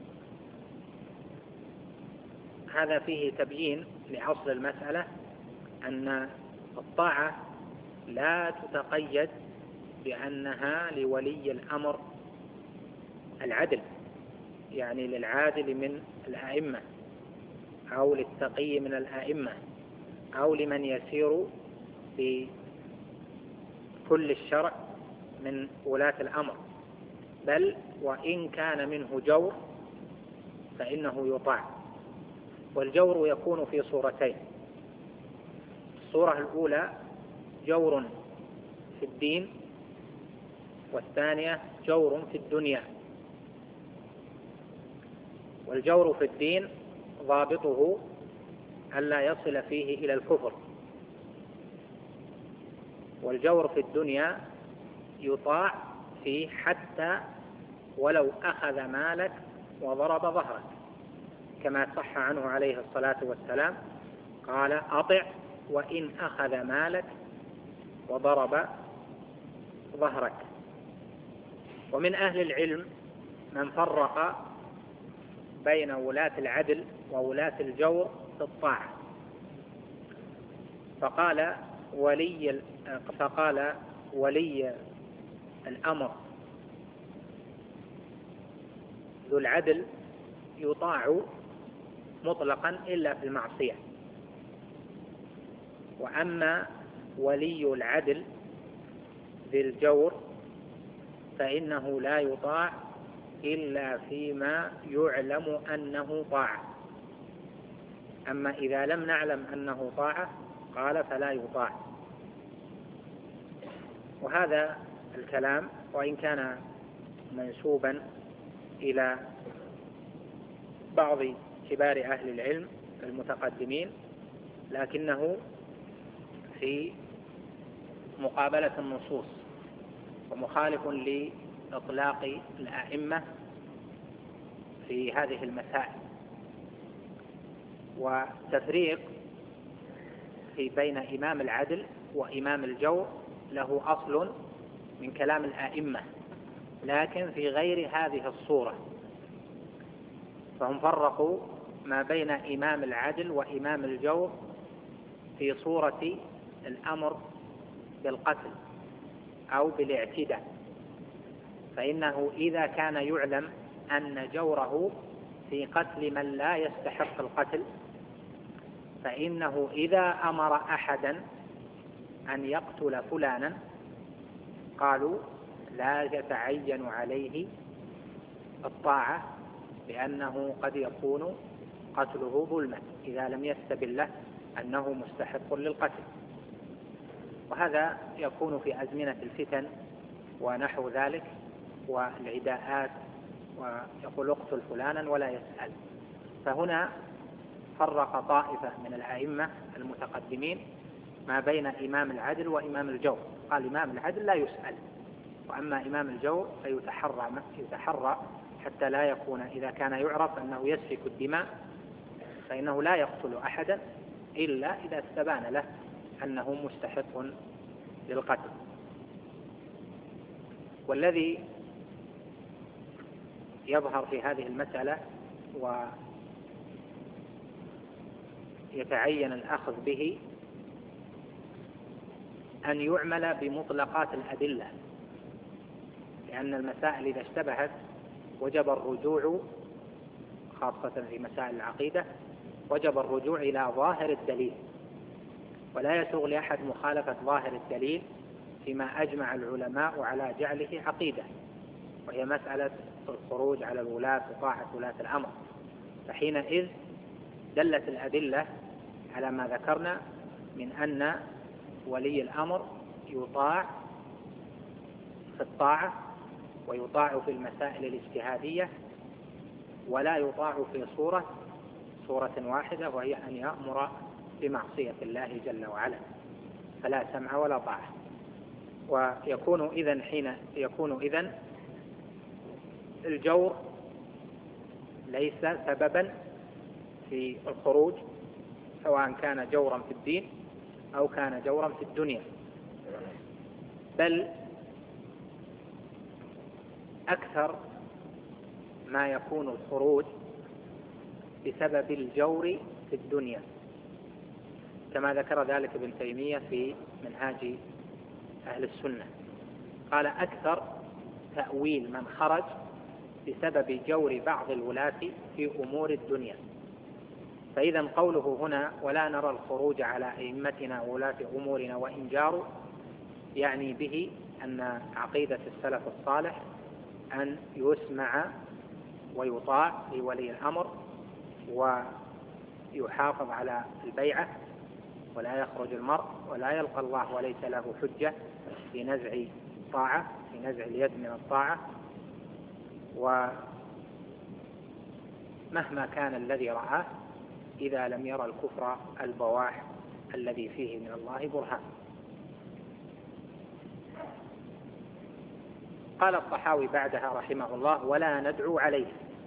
هذا فيه تبيين لأصل المسألة أن الطاعة لا تتقيد بأنها لولي الأمر العدل، يعني للعادل من الأئمة أو للتقي من الأئمة أو لمن يسير في كل الشرع من ولاة الأمر، بل وإن كان منه جور فإنه يطاع. والجور يكون في صورتين: الصورة الأولى جور في الدين، والثانية جور في الدنيا. والجور في الدين ضابطه ألا يصل فيه إلى الكفر، والجور في الدنيا يطاع فيه حتى ولو أخذ مالك وضرب ظهرك، كما صح عنه عليه الصلاة والسلام قال: أطع وإن أخذ مالك وضرب ظهرك. ومن أهل العلم من فرق بين ولاة العدل وولاة الجور في الطاعة، فقال ولي الأمر ذو العدل يطاع مطلقا إلا في المعصية، وأما ولي العدل ذي الجور فإنه لا يطاع إلا فيما يعلم أنه طاعة. أما إذا لم نعلم أنه طاعة قال فلا يطاع. وهذا الكلام وإن كان منسوبا إلى بعض كبار أهل العلم المتقدمين، لكنه في مقابلة النصوص ومخالف لإطلاق الأئمة في هذه المسائل. وتفريق بين إمام العدل وإمام الجور له أصل من كلام الأئمة، لكن في غير هذه الصورة، فهم فرقوا ما بين إمام العدل وإمام الجور في صورة الأمر بالقتل أو بالاعتداء، فإنه إذا كان يعلم أن جوره في قتل من لا يستحق القتل، فإنه إذا أمر أحدا أن يقتل فلانا قالوا لا يتعين عليه الطاعة، لأنه قد يكون قتله ظلما إذا لم يستبن له أنه مستحق للقتل. وهذا يكون في أزمنة الفتن ونحو ذلك والعداءات، ويقول اقتل فلانا ولا يسأل. فهنا فرق طائفة من الأئمة المتقدمين ما بين إمام العدل وإمام الجور، قال إمام العدل لا يسأل، وأما إمام الجور فيتحرى حتى لا يكون، إذا كان يعرف أنه يسفك الدماء فإنه لا يقتل أحدا إلا إذا استبان له أنه مستحق للقتل. والذي يظهر في هذه المسألة ويتعين الأخذ به أن يعمل بمطلقات الأدلة، لأن المسائل إذا اشتبهت وجب الرجوع، خاصة في مسائل العقيدة، وجب الرجوع إلى ظاهر الدليل، ولا يسوغ لأحد مخالفة ظاهر الدليل فيما أجمع العلماء على جعله عقيدة، وهي مسألة الخروج على الولاة وطاعة ولاة الأمر. فحينئذ دلت الأدلة على ما ذكرنا من أن ولي الأمر يطاع في الطاعة ويطاع في المسائل الاجتهادية، ولا يطاع في صورة واحدة، وهي أن يأمر بمعصية الله جل وعلا، فلا سمع ولا طاعة. ويكون إذن الجور ليس سببا في الخروج، سواء كان جورا في الدين أو كان جورا في الدنيا، بل أكثر ما يكون الخروج بسبب الجور في الدنيا، كما ذكر ذلك ابن تيمية في منهاج أهل السنة. قال أكثر تأويل من خرج بسبب جور بعض الولاة في أمور الدنيا. فإذا قوله هنا ولا نرى الخروج على أئمتنا وولاة أمورنا وإن جاروا، يعني به أن عقيدة السلف الصالح أن يسمع ويطاع لولي الأمر ويحافظ على البيعة، ولا يخرج المرء ولا يلقى الله وليس له حجة في نزع الطاعة، في نزع اليد من الطاعة، ومهما كان الذي رآه إذا لم يرى الكفر البواح الذي فيه من الله برهان. قال الطحاوي بعدها رحمه الله ولا ندعو عليه،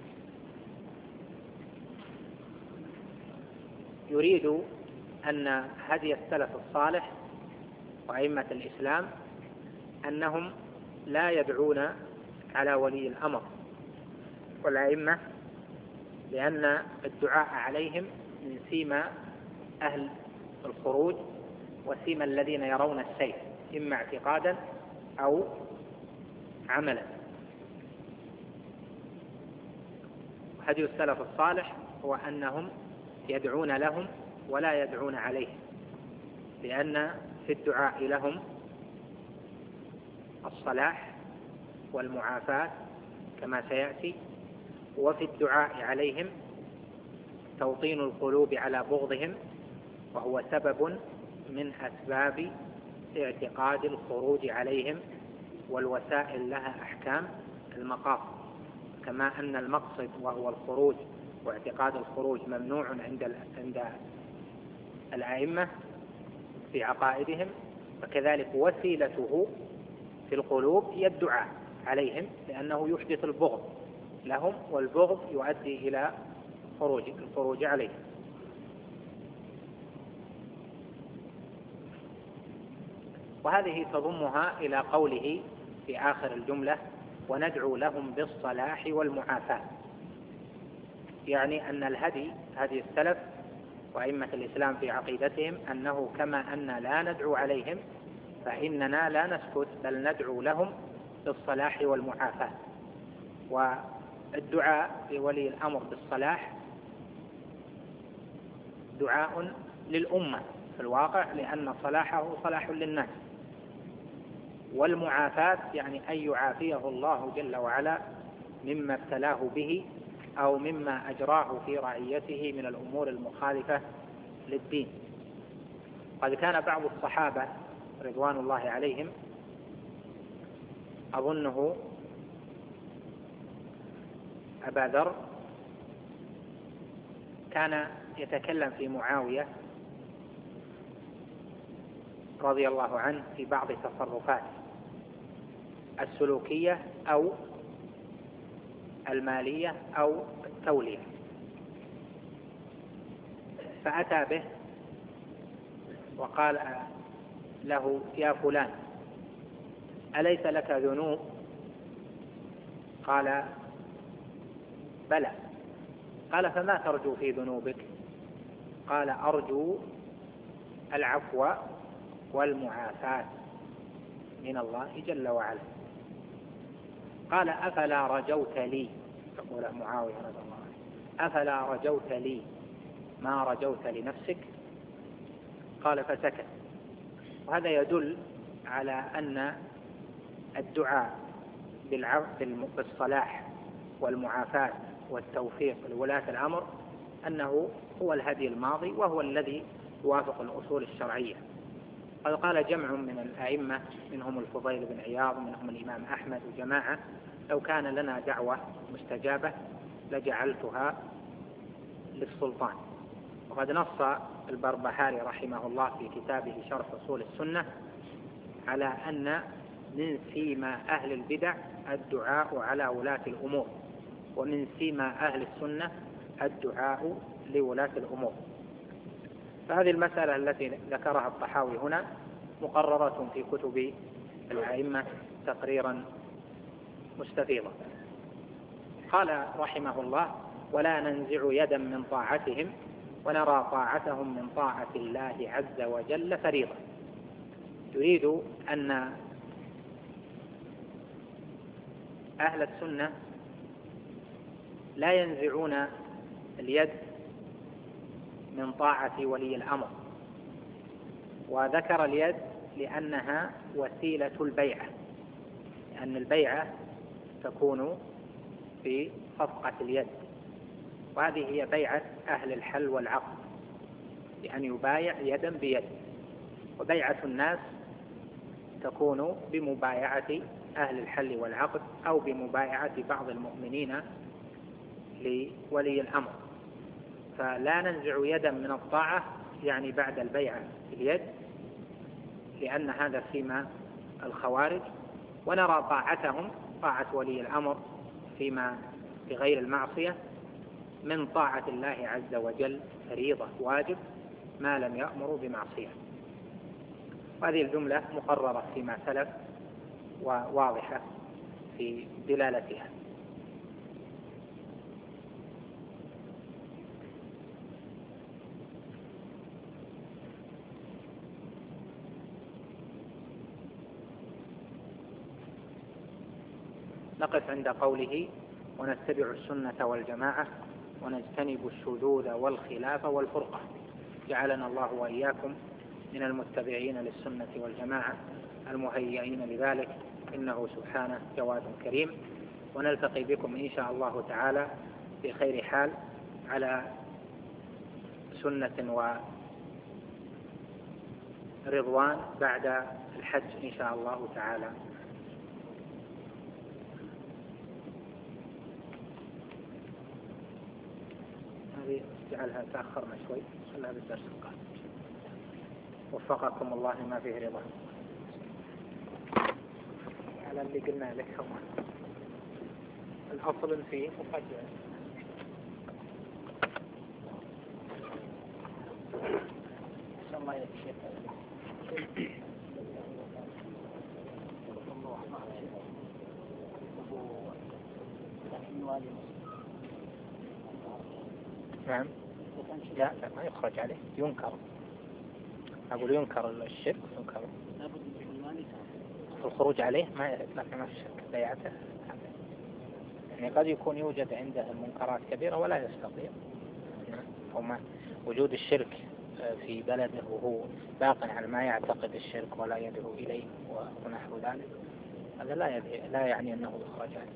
يريد أن هدي السلف الصالح وأئمة الإسلام أنهم لا يدعون على ولي الأمر والأئمة، لأن الدعاء عليهم من سيما أهل الخروج وسيما الذين يرون السيف إما اعتقادا أو عملا. هدي السلف الصالح هو أنهم يدعون لهم ولا يدعون عليهم، لأن في الدعاء لهم الصلاح والمعافاة كما سيأتي، وفي الدعاء عليهم توطين القلوب على بغضهم، وهو سبب من أسباب اعتقاد الخروج عليهم، والوسائل لها أحكام المقاصد، كما أن المقصد وهو الخروج واعتقاد الخروج ممنوع عند الأئمة في عقائدهم، فكذلك وسيلته في القلوب هي الدعاء عليهم، لأنه يحدث البغض لهم، والبغض يؤدي إلى الخروج عليهم. وهذه تضمها إلى قوله في آخر الجملة وندعو لهم بالصلاح والمعافاة، يعني أن هدي السلف وأئمة الإسلام في عقيدتهم أنه كما أن لا ندعو عليهم فإننا لا نسكت، بل ندعو لهم بالصلاح والمعافاة. والدعاء لولي الأمر بالصلاح دعاء للأمة في الواقع، لأن صلاحه صلاح للناس، والمعافاة يعني أن يعافيه الله جل وعلا مما ابتلاه به أو مما أجراه في رعيته من الأمور المخالفة للدين. قد كان بعض الصحابة رضوان الله عليهم، أظنه أبا ذر، كان يتكلم في معاوية رضي الله عنه في بعض تصرفاته السلوكية أو المالية أو التولية، فأتى به وقال له يا فلان أليس لك ذنوب؟ قال بلى. قال فما ترجو في ذنوبك؟ قال أرجو العفو والمعافاة من الله جل وعلا. قال أفلا رجوت لي، يقول معاوية رضي الله عنه، أفلا رجوت لي ما رجوت لنفسك؟ قال فسكت. وهذا يدل على أن الدعاء بالصلاح والمعافاة والتوفيق لولاة الأمر أنه هو الهدي الماضي، وهو الذي يوافق الأصول الشرعية. قد قال جمع من الأئمة منهم الفضيل بن عياض ومنهم الإمام أحمد وجماعة لو كان لنا دعوة مستجابة لجعلتها للسلطان. وقد نص البربهاري رحمه الله في كتابه شرح أصول السنة على أن من سيما أهل البدع الدعاء على ولاة الأمور، ومن سيما أهل السنة الدعاء لولاة الأمور. فهذه المسألة التي ذكرها الطحاوي هنا مقررة في كتب الأئمة تقريرا مستفيضا. قال رحمه الله ولا ننزع يدا من طاعتهم، ونرى طاعتهم من طاعة الله عز وجل فريضة. يريد أن أهل السنة لا ينزعون اليد من طاعة ولي الأمر، وذكر اليد لأنها وسيلة البيعة، لأن البيعة تكون في صفقة اليد، وهذه هي بيعة أهل الحل والعقد، بأن يبايع يدا بيد. وبيعة الناس تكون بمبايعة أهل الحل والعقد أو بمبايعة بعض المؤمنين لولي الأمر. فلا ننزع يدا من الطاعة يعني بعد البيعة باليد، لأن هذا فيما الخوارج. ونرى طاعتهم طاعة ولي الأمر فيما بغير المعصية من طاعة الله عز وجل فريضة واجب ما لم يأمروا بمعصية. وهذه الجملة مقررة فيما سلف وواضحة في دلالتها. نقف عند قوله ونتبع السنة والجماعة ونجتنب الشذوذ والخلاف والفرقة. جعلنا الله وإياكم من المتبعين للسنة والجماعة المهيئين لذلك، إنه سبحانه جواد كريم. ونلتقي بكم إن شاء الله تعالى في خير حال على سنة ورضوان بعد الحج إن شاء الله تعالى. هذه اجعلها تأخرنا شوي، خلها بالدرس القادم. وفقكم الله ما فيه رضا على اللي قلنا لك. الأصل فيه مقدمة. إن الله يكشف. نعم. لا ما يخرج عليه، ينكر. أقول ينكر الشرك، ينكر الخروج عليه، ما في شك بيعته. يعني قد يكون يوجد عنده المنكرات كبيرة ولا يستطيع، وما وجود الشرك في بلده وهو باق على ما يعتقد الشرك ولا يدعو إليه ونحو ذلك، هذا لا يعني أنه يخرج عليه.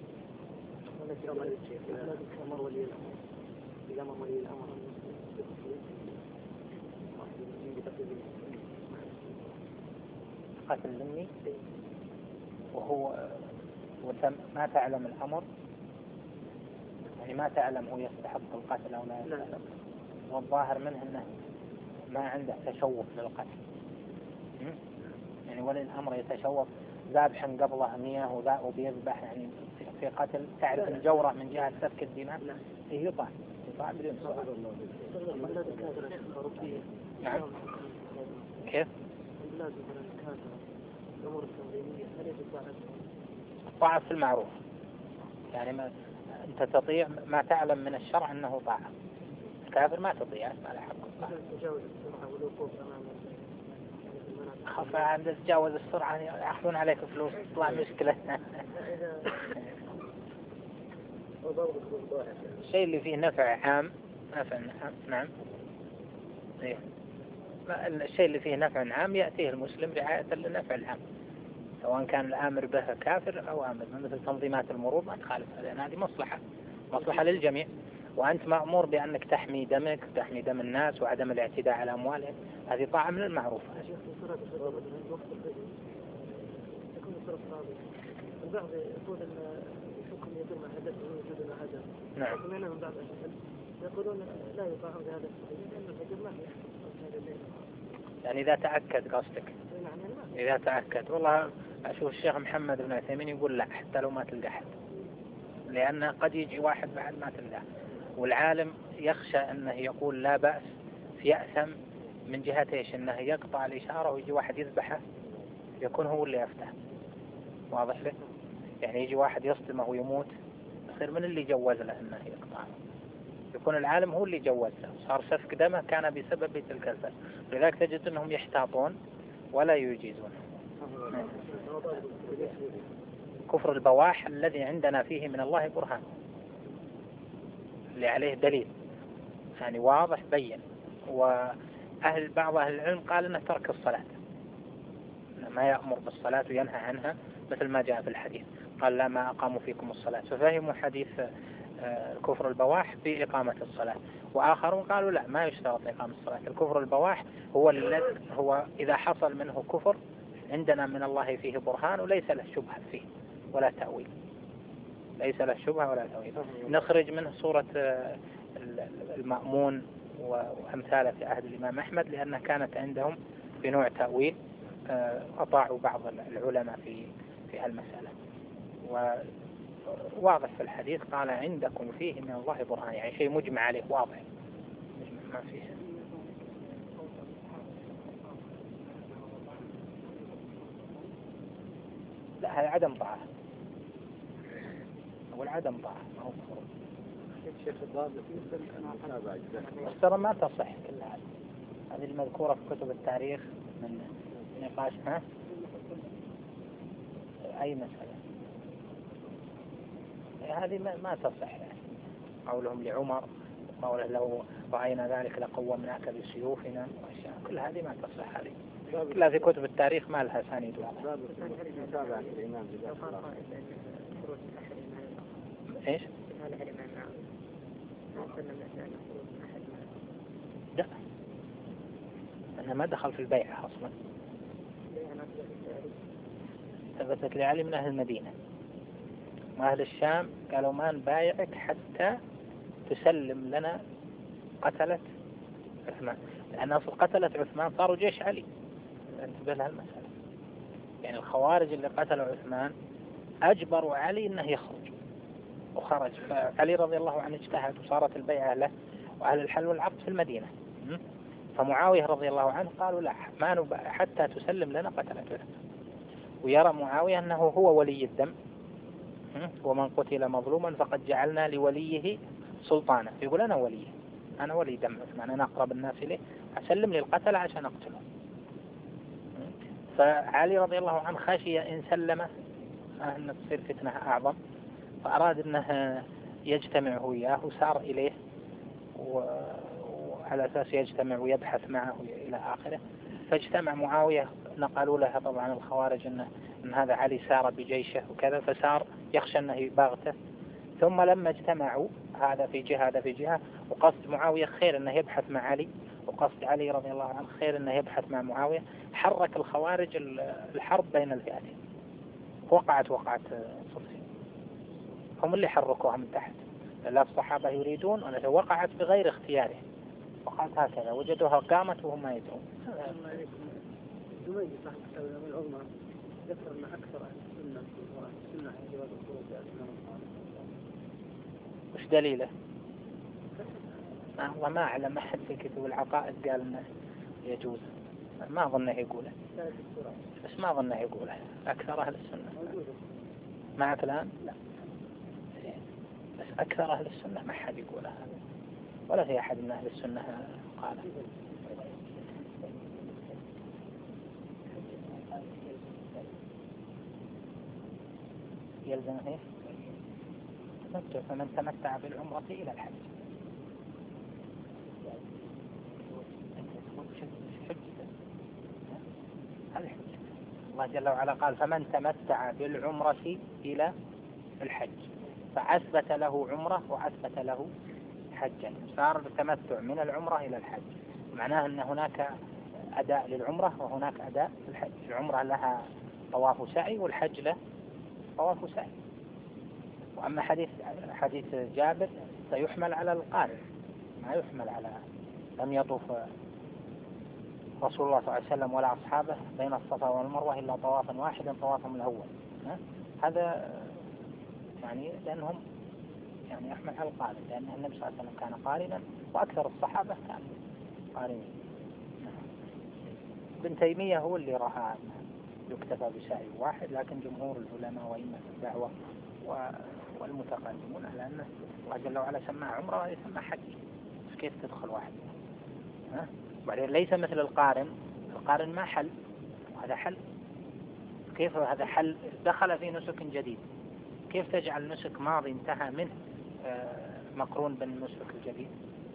قتل ذمي وهو ما تعلم الأمر، يعني ما تعلم هو يستحق القتل أو لا يستحق، والظاهر منه أنه ما عنده تشوف للقتل. يعني ولي الأمر يتشوف ذابحا قبله 100 وبيذبح، يعني في قتل تعرف الجورة من جهة سفك الدماء يطاع بدون سؤال. نعم. كيف؟ طاعة في المعروف، يعني ما أنت تطيع ما تعلم من الشرع أنه طاعة. الكافر ما تطيع، ما له حق الطاعة. خاف عند تجاوز السرعة يأخذون عليك فلوس، تطلع مشكلة. الشيء اللي فيه نفع عام، نعم. الشيء اللي فيه نفع عام يأتيه المسلم رعاية للنفع العام، سواء كان الآمر به كافر أو آمر، مثل تنظيمات المرور ما تخالف، لأن هذه مصلحة للجميع. وأنت مأمور بأنك تحمي دمك، تحمي دم الناس وعدم الاعتداء على أموالهم، هذه طاعة من المعروف. البعض يقول ان الحكم يدور مع هدف ويوجد مع هدف. نعم. من بعض الأهل يقولون لا يطاعون بهذا الصحيح لأن الحكم ما هي. يعني إذا تأكد قصدك. إذا تأكد، والله أشوف الشيخ محمد بن عثيمين يقول لا، حتى لو ما تلقى حد، لأن قد يجي واحد بعد ما تلقاه، والعالم يخشى أنه يقول لا بأس في يأثم من جهة إيش؟ أنه يقطع الإشارة ويجي واحد يذبحه، يكون هو اللي يفتح. واضح له؟ يعني يجي واحد يصدمه ويموت، يصير من اللي جوز له أنه يقطعه. يكون العالم هو اللي جوزه، صار سفك دمه كان بسبب تلك الفسق، لذلك تجد أنهم يحتاطون ولا يجيزون. كفر البواح الذي عندنا فيه من الله برهان، اللي عليه دليل يعني واضح بين. بعض أهل العلم قال أنه ترك الصلاة، ما يأمر بالصلاة وينهى عنها مثل ما جاء في الحديث، قال لا ما أقاموا فيكم الصلاة، ففهموا حديث كفر البواح بإقامة الصلاة. وآخرون قالوا لا، ما يشترط إقامة الصلاة، الكفر البواح هو إذا حصل منه كفر عندنا من الله فيه برهان وليس له شبهة فيه ولا تأويل، ليس له شبهة ولا تأويل. نخرج منه صورة المأمون وأمثاله في عهد الإمام أحمد، لأنها كانت عندهم بنوع تأويل، أطاعوا بعض العلماء في هالمسألة. وواضح في الحديث قال عندكم فيه من الله برهان، يعني شيء مجمع عليه واضح، ما فيه. لا، هذا عدم طاعة، والعدم طاعة ما هو مفروض. بس ترى ما تصح كلها هذه المذكورة في كتب التاريخ من نقاشها. أي مسألة هذه ما تصح يعني. قولهم لعمر، قوله لو رأينا ذلك لقومناك بسيوفنا، كل هذه ما تصح، هذه كلها في كتب التاريخ ما لها سانيد واضح. ايش؟ لا، أنا ما دخل في البيعة أصلا، ثبتت لعلي من أهل المدينة وأهل الشام قالوا ما نبايعك حتى تسلم لنا قتلة عثمان، لأن أصل قتلة عثمان صاروا جيش علي. انتبه لها المسألة، يعني الخوارج اللي قتلوا عثمان أجبروا علي أنه يخرج، وخرج، فعلي رضي الله عنه اجتهد وصارت البيعة له وأهل الحل والعقد في المدينة. فمعاوية رضي الله عنه قالوا لا، ما حتى تسلم لنا قتلة عثمان. ويرى معاوية أنه هو ولي الدم، ومن قتل مظلوما فقد جعلنا لوليه سلطانا، يقول أنا وليه، أنا ولي دم عثمان، أنا أقرب الناس إليه، أسلم لي القتل عشان أقتله. فعلي رضي الله عنه خشي إن سلمه أن تصير فتنة أعظم، فأراد أنه يجتمع وياه وسار إليه، وعلى أساس يجتمع ويبحث معه إلى آخره. فاجتمع معاوية، نقلوا له طبعا الخوارج أن هذا علي سار بجيشه وكذا، فسار يخشى أنه يباغته. ثم لما اجتمعوا هذا في جهة هذا في جهة، وقصد معاوية خير أنه يبحث مع علي، وقصد علي رضي الله عنه خير أنه يبحث مع معاوية، حرك الخوارج الحرب بين الفئتين، وقعت صفين، هم اللي حركوها من تحت، لا الصحابة يريدون، وقعت بغير اختياره، وقعت هكذا، وجدوها قامت وهم ما يدرون. جميل صاحب التوبة العظمى ذكر أن أكثر أهل السنة عن جواز الخروج على الإمام الصادق. وش دليله؟ والله ما أعلم أحد في كتب العقائد قال إنه يجوز، ما أظنه يقوله، بس ما أظنه يقوله أكثر أهل السنة. معك الآن؟ لا، بس أكثر أهل السنة ما حد يقوله هذا، ولا في أحد من أهل السنة قاله. يلزم ايش؟ تمتع، فمن تمتع بالعمرة إلى الحج. هذه حجة الله جل وعلا، قال فمن تمتع بالعمرة إلى الحج، فأثبت له عمرة وأثبت له حجا، صار التمتع من العمرة إلى الحج، معناه أن هناك أداء للعمرة وهناك أداء للحج. العمرة لها طواف سعي، والحج له طواف سعي. وأما حديث جابر سيحمل على القارئ، ما يحمل على، لم يطوف رسول الله صلى الله عليه وسلم ولا أصحابه بين الصفا والمروة إلا طوافا واحدا، طوافهم الأول. هذا يعني لأنهم يعني يحمل على القارئ، لأن النبي صلى الله عليه وسلم كان قارنا وأكثر الصحابة كانوا قارنين. ابن تيمية هو اللي رأى يكتفى بسعي واحد، لكن جمهور العلماء وإمة الدعوة والمتقدمون على أن الله جل وعلا سماه عمره وهذا يسمى حج. كيف تدخل واحد؟ وبعدين ليس مثل القارن ما حل وهذا حل. كيف هذا حل؟ دخل في نسك جديد. كيف تجعل نسك ماضي انتهى منه مقرون بالنسك الجديد؟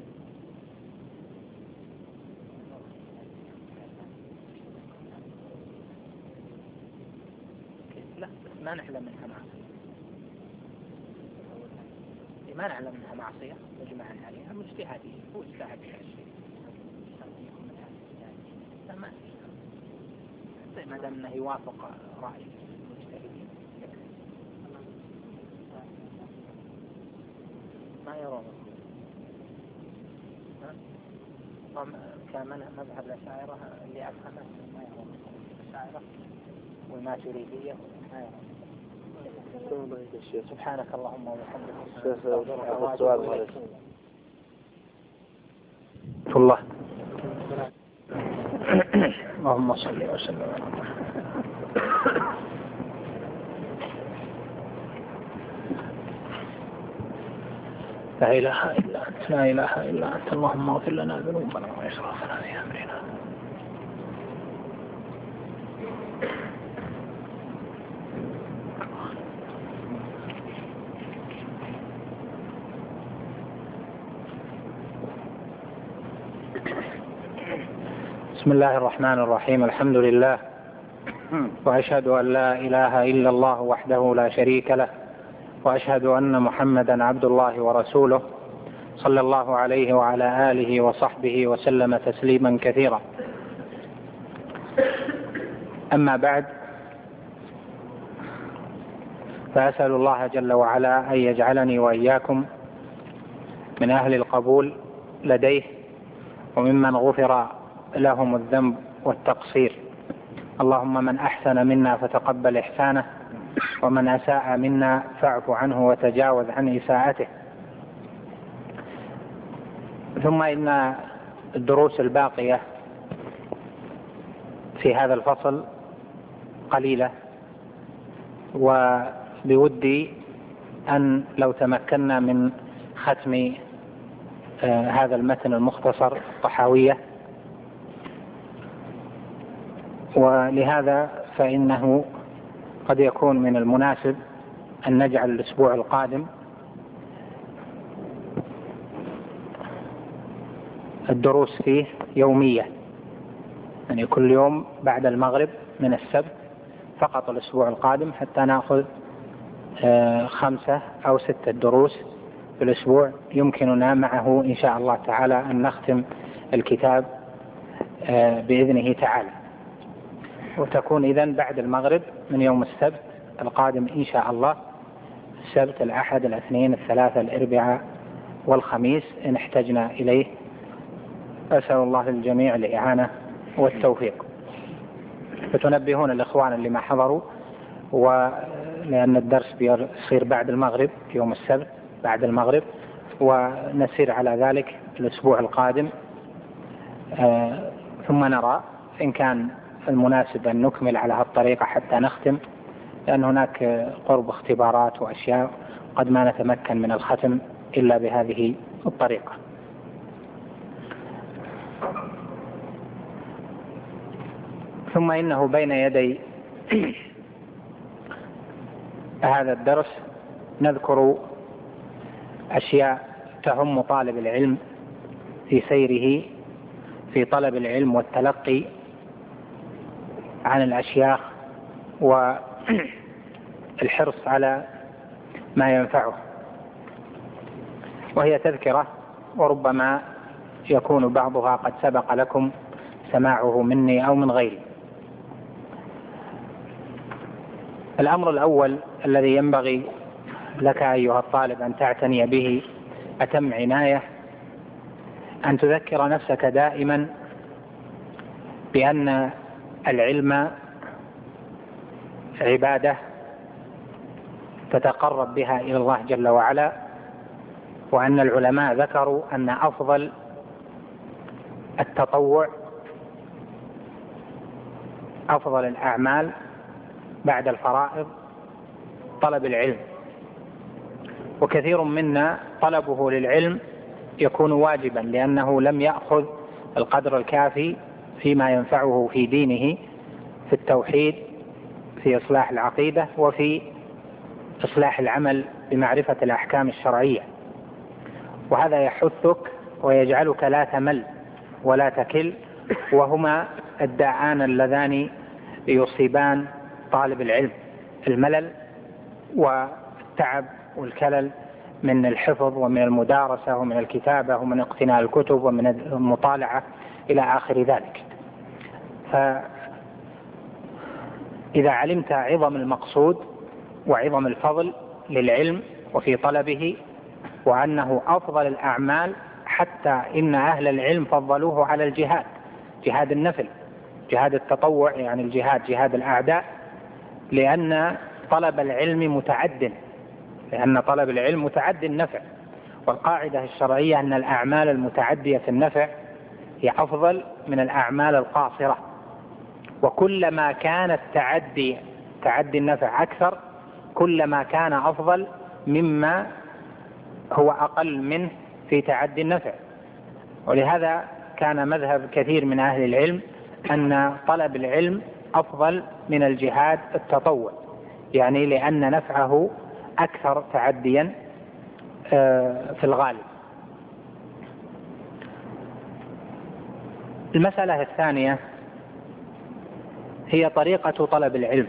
لا بس ما نعلم منها معصية، ما نعلم منها معصية مجمع عليها مجتهدية واجتهاد في الشيء ما في ما دام انه يوافق رأي المجتهدين ما يرون كمان مذهب الأشاعرة اللي أفهمه ما يرون الأشاعرة والماتريدية ما يرون. سبحانك اللهم وبحمدك الله اللهم صل وسلم على لا إله إلا أنت لا إله إلا أنت اللهم اغفر لنا ذنوبنا وإسرافنا في أمرنا. بسم الله الرحمن الرحيم. الحمد لله وأشهد أن لا إله إلا الله وحده لا شريك له وأشهد أن محمدا عبد الله ورسوله صلى الله عليه وعلى آله وصحبه وسلم تسليما كثيرا. أما بعد، فأسأل الله جل وعلا أن يجعلني وإياكم من أهل القبول لديه وممن غفر لهم الذنب والتقصير. اللهم من أحسن منا فتقبل إحسانه ومن أساء منا فاعف عنه وتجاوز عن إساءته. ثم إن الدروس الباقية في هذا الفصل قليلة، وبودي أن لو تمكنا من ختم هذا المتن المختصر الطحاوية، ولهذا فإنه قد يكون من المناسب أن نجعل الأسبوع القادم الدروس فيه يومية، يعني كل يوم بعد المغرب من السبت فقط الأسبوع القادم، حتى نأخذ 5 أو 6 دروس في الأسبوع يمكننا معه إن شاء الله تعالى أن نختم الكتاب بإذنه تعالى. وتكون إذن بعد المغرب من يوم السبت القادم إن شاء الله، السبت الأحد الاثنين الثلاثة الأربعاء والخميس إن احتجنا إليه. أسأل الله للجميع الإعانة والتوفيق. فتنبهون الإخوان اللي ما حضروا، ولأن الدرس بيصير بعد المغرب يوم السبت بعد المغرب، ونسير على ذلك الأسبوع القادم، ثم نرى إن كان المناسب أن نكمل على هالطريقة حتى نختم، لأن هناك قرب اختبارات وأشياء قد ما نتمكن من الختم إلا بهذه الطريقة. ثم إنه بين يدي هذا الدرس نذكر أشياء تهم طالب العلم في سيره في طلب العلم والتلقي عن الأشياخ والحرص على ما ينفعه، وهي تذكرة وربما يكون بعضها قد سبق لكم سماعه مني أو من غيري. الأمر الأول الذي ينبغي لك أيها الطالب أن تعتني به أتم عناية، أن تذكر نفسك دائما بأن العلم عبادة تتقرب بها إلى الله جل وعلا، وأن العلماء ذكروا أن أفضل التطوع أفضل الأعمال بعد الفرائض طلب العلم، وكثير منا طلبه للعلم يكون واجبا لأنه لم يأخذ القدر الكافي فيما ينفعه في دينه، في التوحيد، في إصلاح العقيدة، وفي إصلاح العمل بمعرفة الأحكام الشرعية. وهذا يحثك ويجعلك لا تمل ولا تكل، وهما الداعان اللذان يصيبان طالب العلم: الملل والتعب والكلل من الحفظ ومن المدارسة ومن الكتابة ومن اقتناء الكتب ومن المطالعة إلى آخر ذلك. فإذا علمت عظم المقصود وعظم الفضل للعلم وفي طلبه، وأنه أفضل الأعمال، حتى إن أهل العلم فضلوه على الجهاد، جهاد النفل، جهاد التطوع، يعني الجهاد جهاد الأعداء، لأن طلب العلم متعد، لأن طلب العلم متعد النفع. والقاعدة الشرعية أن الأعمال المتعدية في النفع هي أفضل من الأعمال القاصرة، وكلما كان تعدي النفع أكثر كلما كان أفضل مما هو أقل منه في تعدي النفع. ولهذا كان مذهب كثير من أهل العلم أن طلب العلم أفضل من الجهاد التطوع، يعني لأن نفعه أكثر تعديا في الغالب. المسألة الثانية هي طريقة طلب العلم.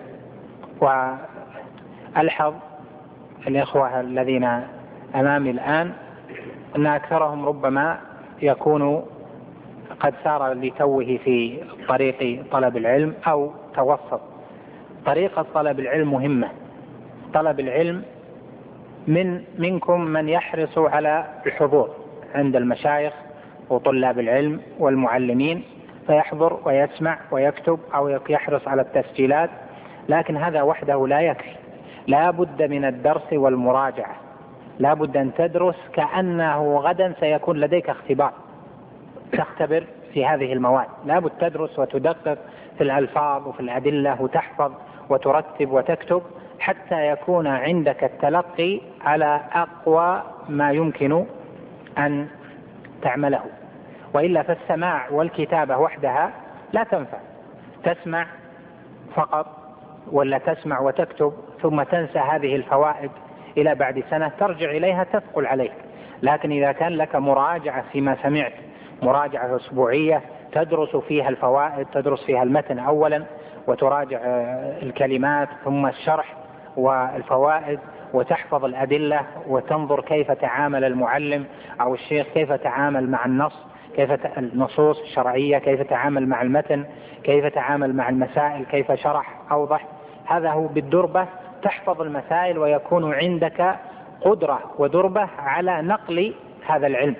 وألحظ الإخوة الذين أمامي الآن أن أكثرهم ربما يكون قد سار لتوه في طريق طلب العلم أو توسط. طريقة طلب العلم مهمة. طلب العلم منكم من يحرص على الحضور عند المشايخ وطلاب العلم والمعلمين، فيحضر ويسمع ويكتب أو يحرص على التسجيلات، لكن هذا وحده لا يكفي. لا بد من الدرس والمراجعة، لا بد أن تدرس كأنه غدا سيكون لديك اختبار تختبر في هذه المواد. لا بد تدرس وتدقق في الألفاظ وفي الأدلة وتحفظ وترتب وتكتب حتى يكون عندك التلقي على أقوى ما يمكن أن تعمله. وإلا فالسماع والكتابة وحدها لا تنفع. تسمع فقط ولا تسمع وتكتب ثم تنسى هذه الفوائد إلى بعد سنة ترجع إليها تثقل عليك. لكن إذا كان لك مراجعة فيما سمعت، مراجعة أسبوعية تدرس فيها الفوائد، تدرس فيها المتن أولا وتراجع الكلمات ثم الشرح والفوائد وتحفظ الأدلة وتنظر كيف تعامل المعلم أو الشيخ، كيف تعامل مع النص، كيف النصوص الشرعية، كيف تعامل مع المتن، كيف تعامل مع المسائل، كيف شرح أوضح. هذا هو بالدربة تحفظ المسائل ويكون عندك قدرة ودربة على نقل هذا العلم.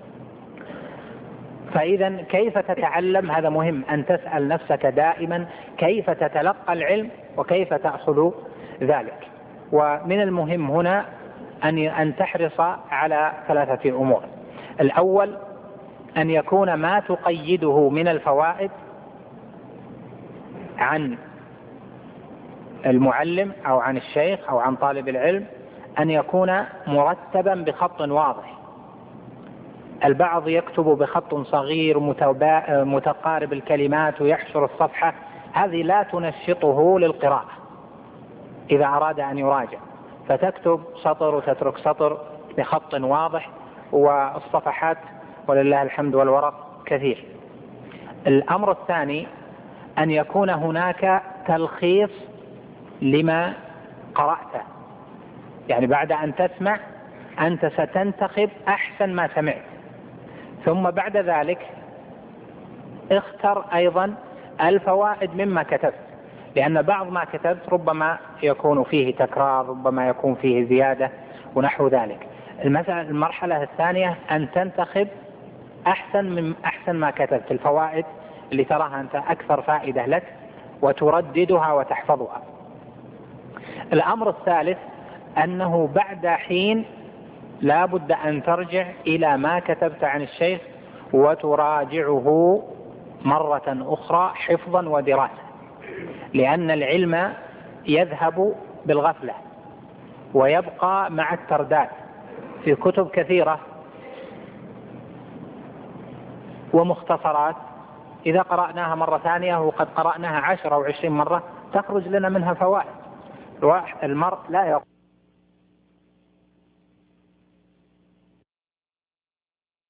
فإذا كيف تتعلم؟ هذا مهم أن تسأل نفسك دائما كيف تتلقى العلم وكيف تأخذ ذلك. ومن المهم هنا أن تحرص على 3 أمور. الأول أن يكون ما تقيده من الفوائد عن المعلم أو عن الشيخ أو عن طالب العلم أن يكون مرتبا بخط واضح. البعض يكتب بخط صغير متقارب الكلمات ويحشر الصفحة، هذه لا تنشطه للقراءة إذا أراد أن يراجع، فتكتب سطر وتترك سطر بخط واضح، والصفحات ولله الحمد والورق كثير. الأمر الثاني أن يكون هناك تلخيص لما قرأته، يعني بعد أن تسمع أنت ستنتخب أحسن ما سمعت، ثم بعد ذلك اختر أيضا الفوائد مما كتبت، لأن بعض ما كتبت ربما يكون فيه تكرار، ربما يكون فيه زيادة ونحو ذلك. المرحلة الثانية أن تنتخب أحسن ما كتبت، الفوائد اللي تراها أنت أكثر فائدة لك وترددها وتحفظها. الأمر الثالث أنه بعد حين لا بد أن ترجع إلى ما كتبت عن الشيخ وتراجعه مرة أخرى حفظا ودراسة، لأن العلم يذهب بالغفلة، ويبقى مع الترداد في كتب كثيرة ومختصرات إذا قرأناها مرة ثانية وقد قرأناها 10 أو 20 مرة تخرج لنا منها فوائد. المرء لا يقرأ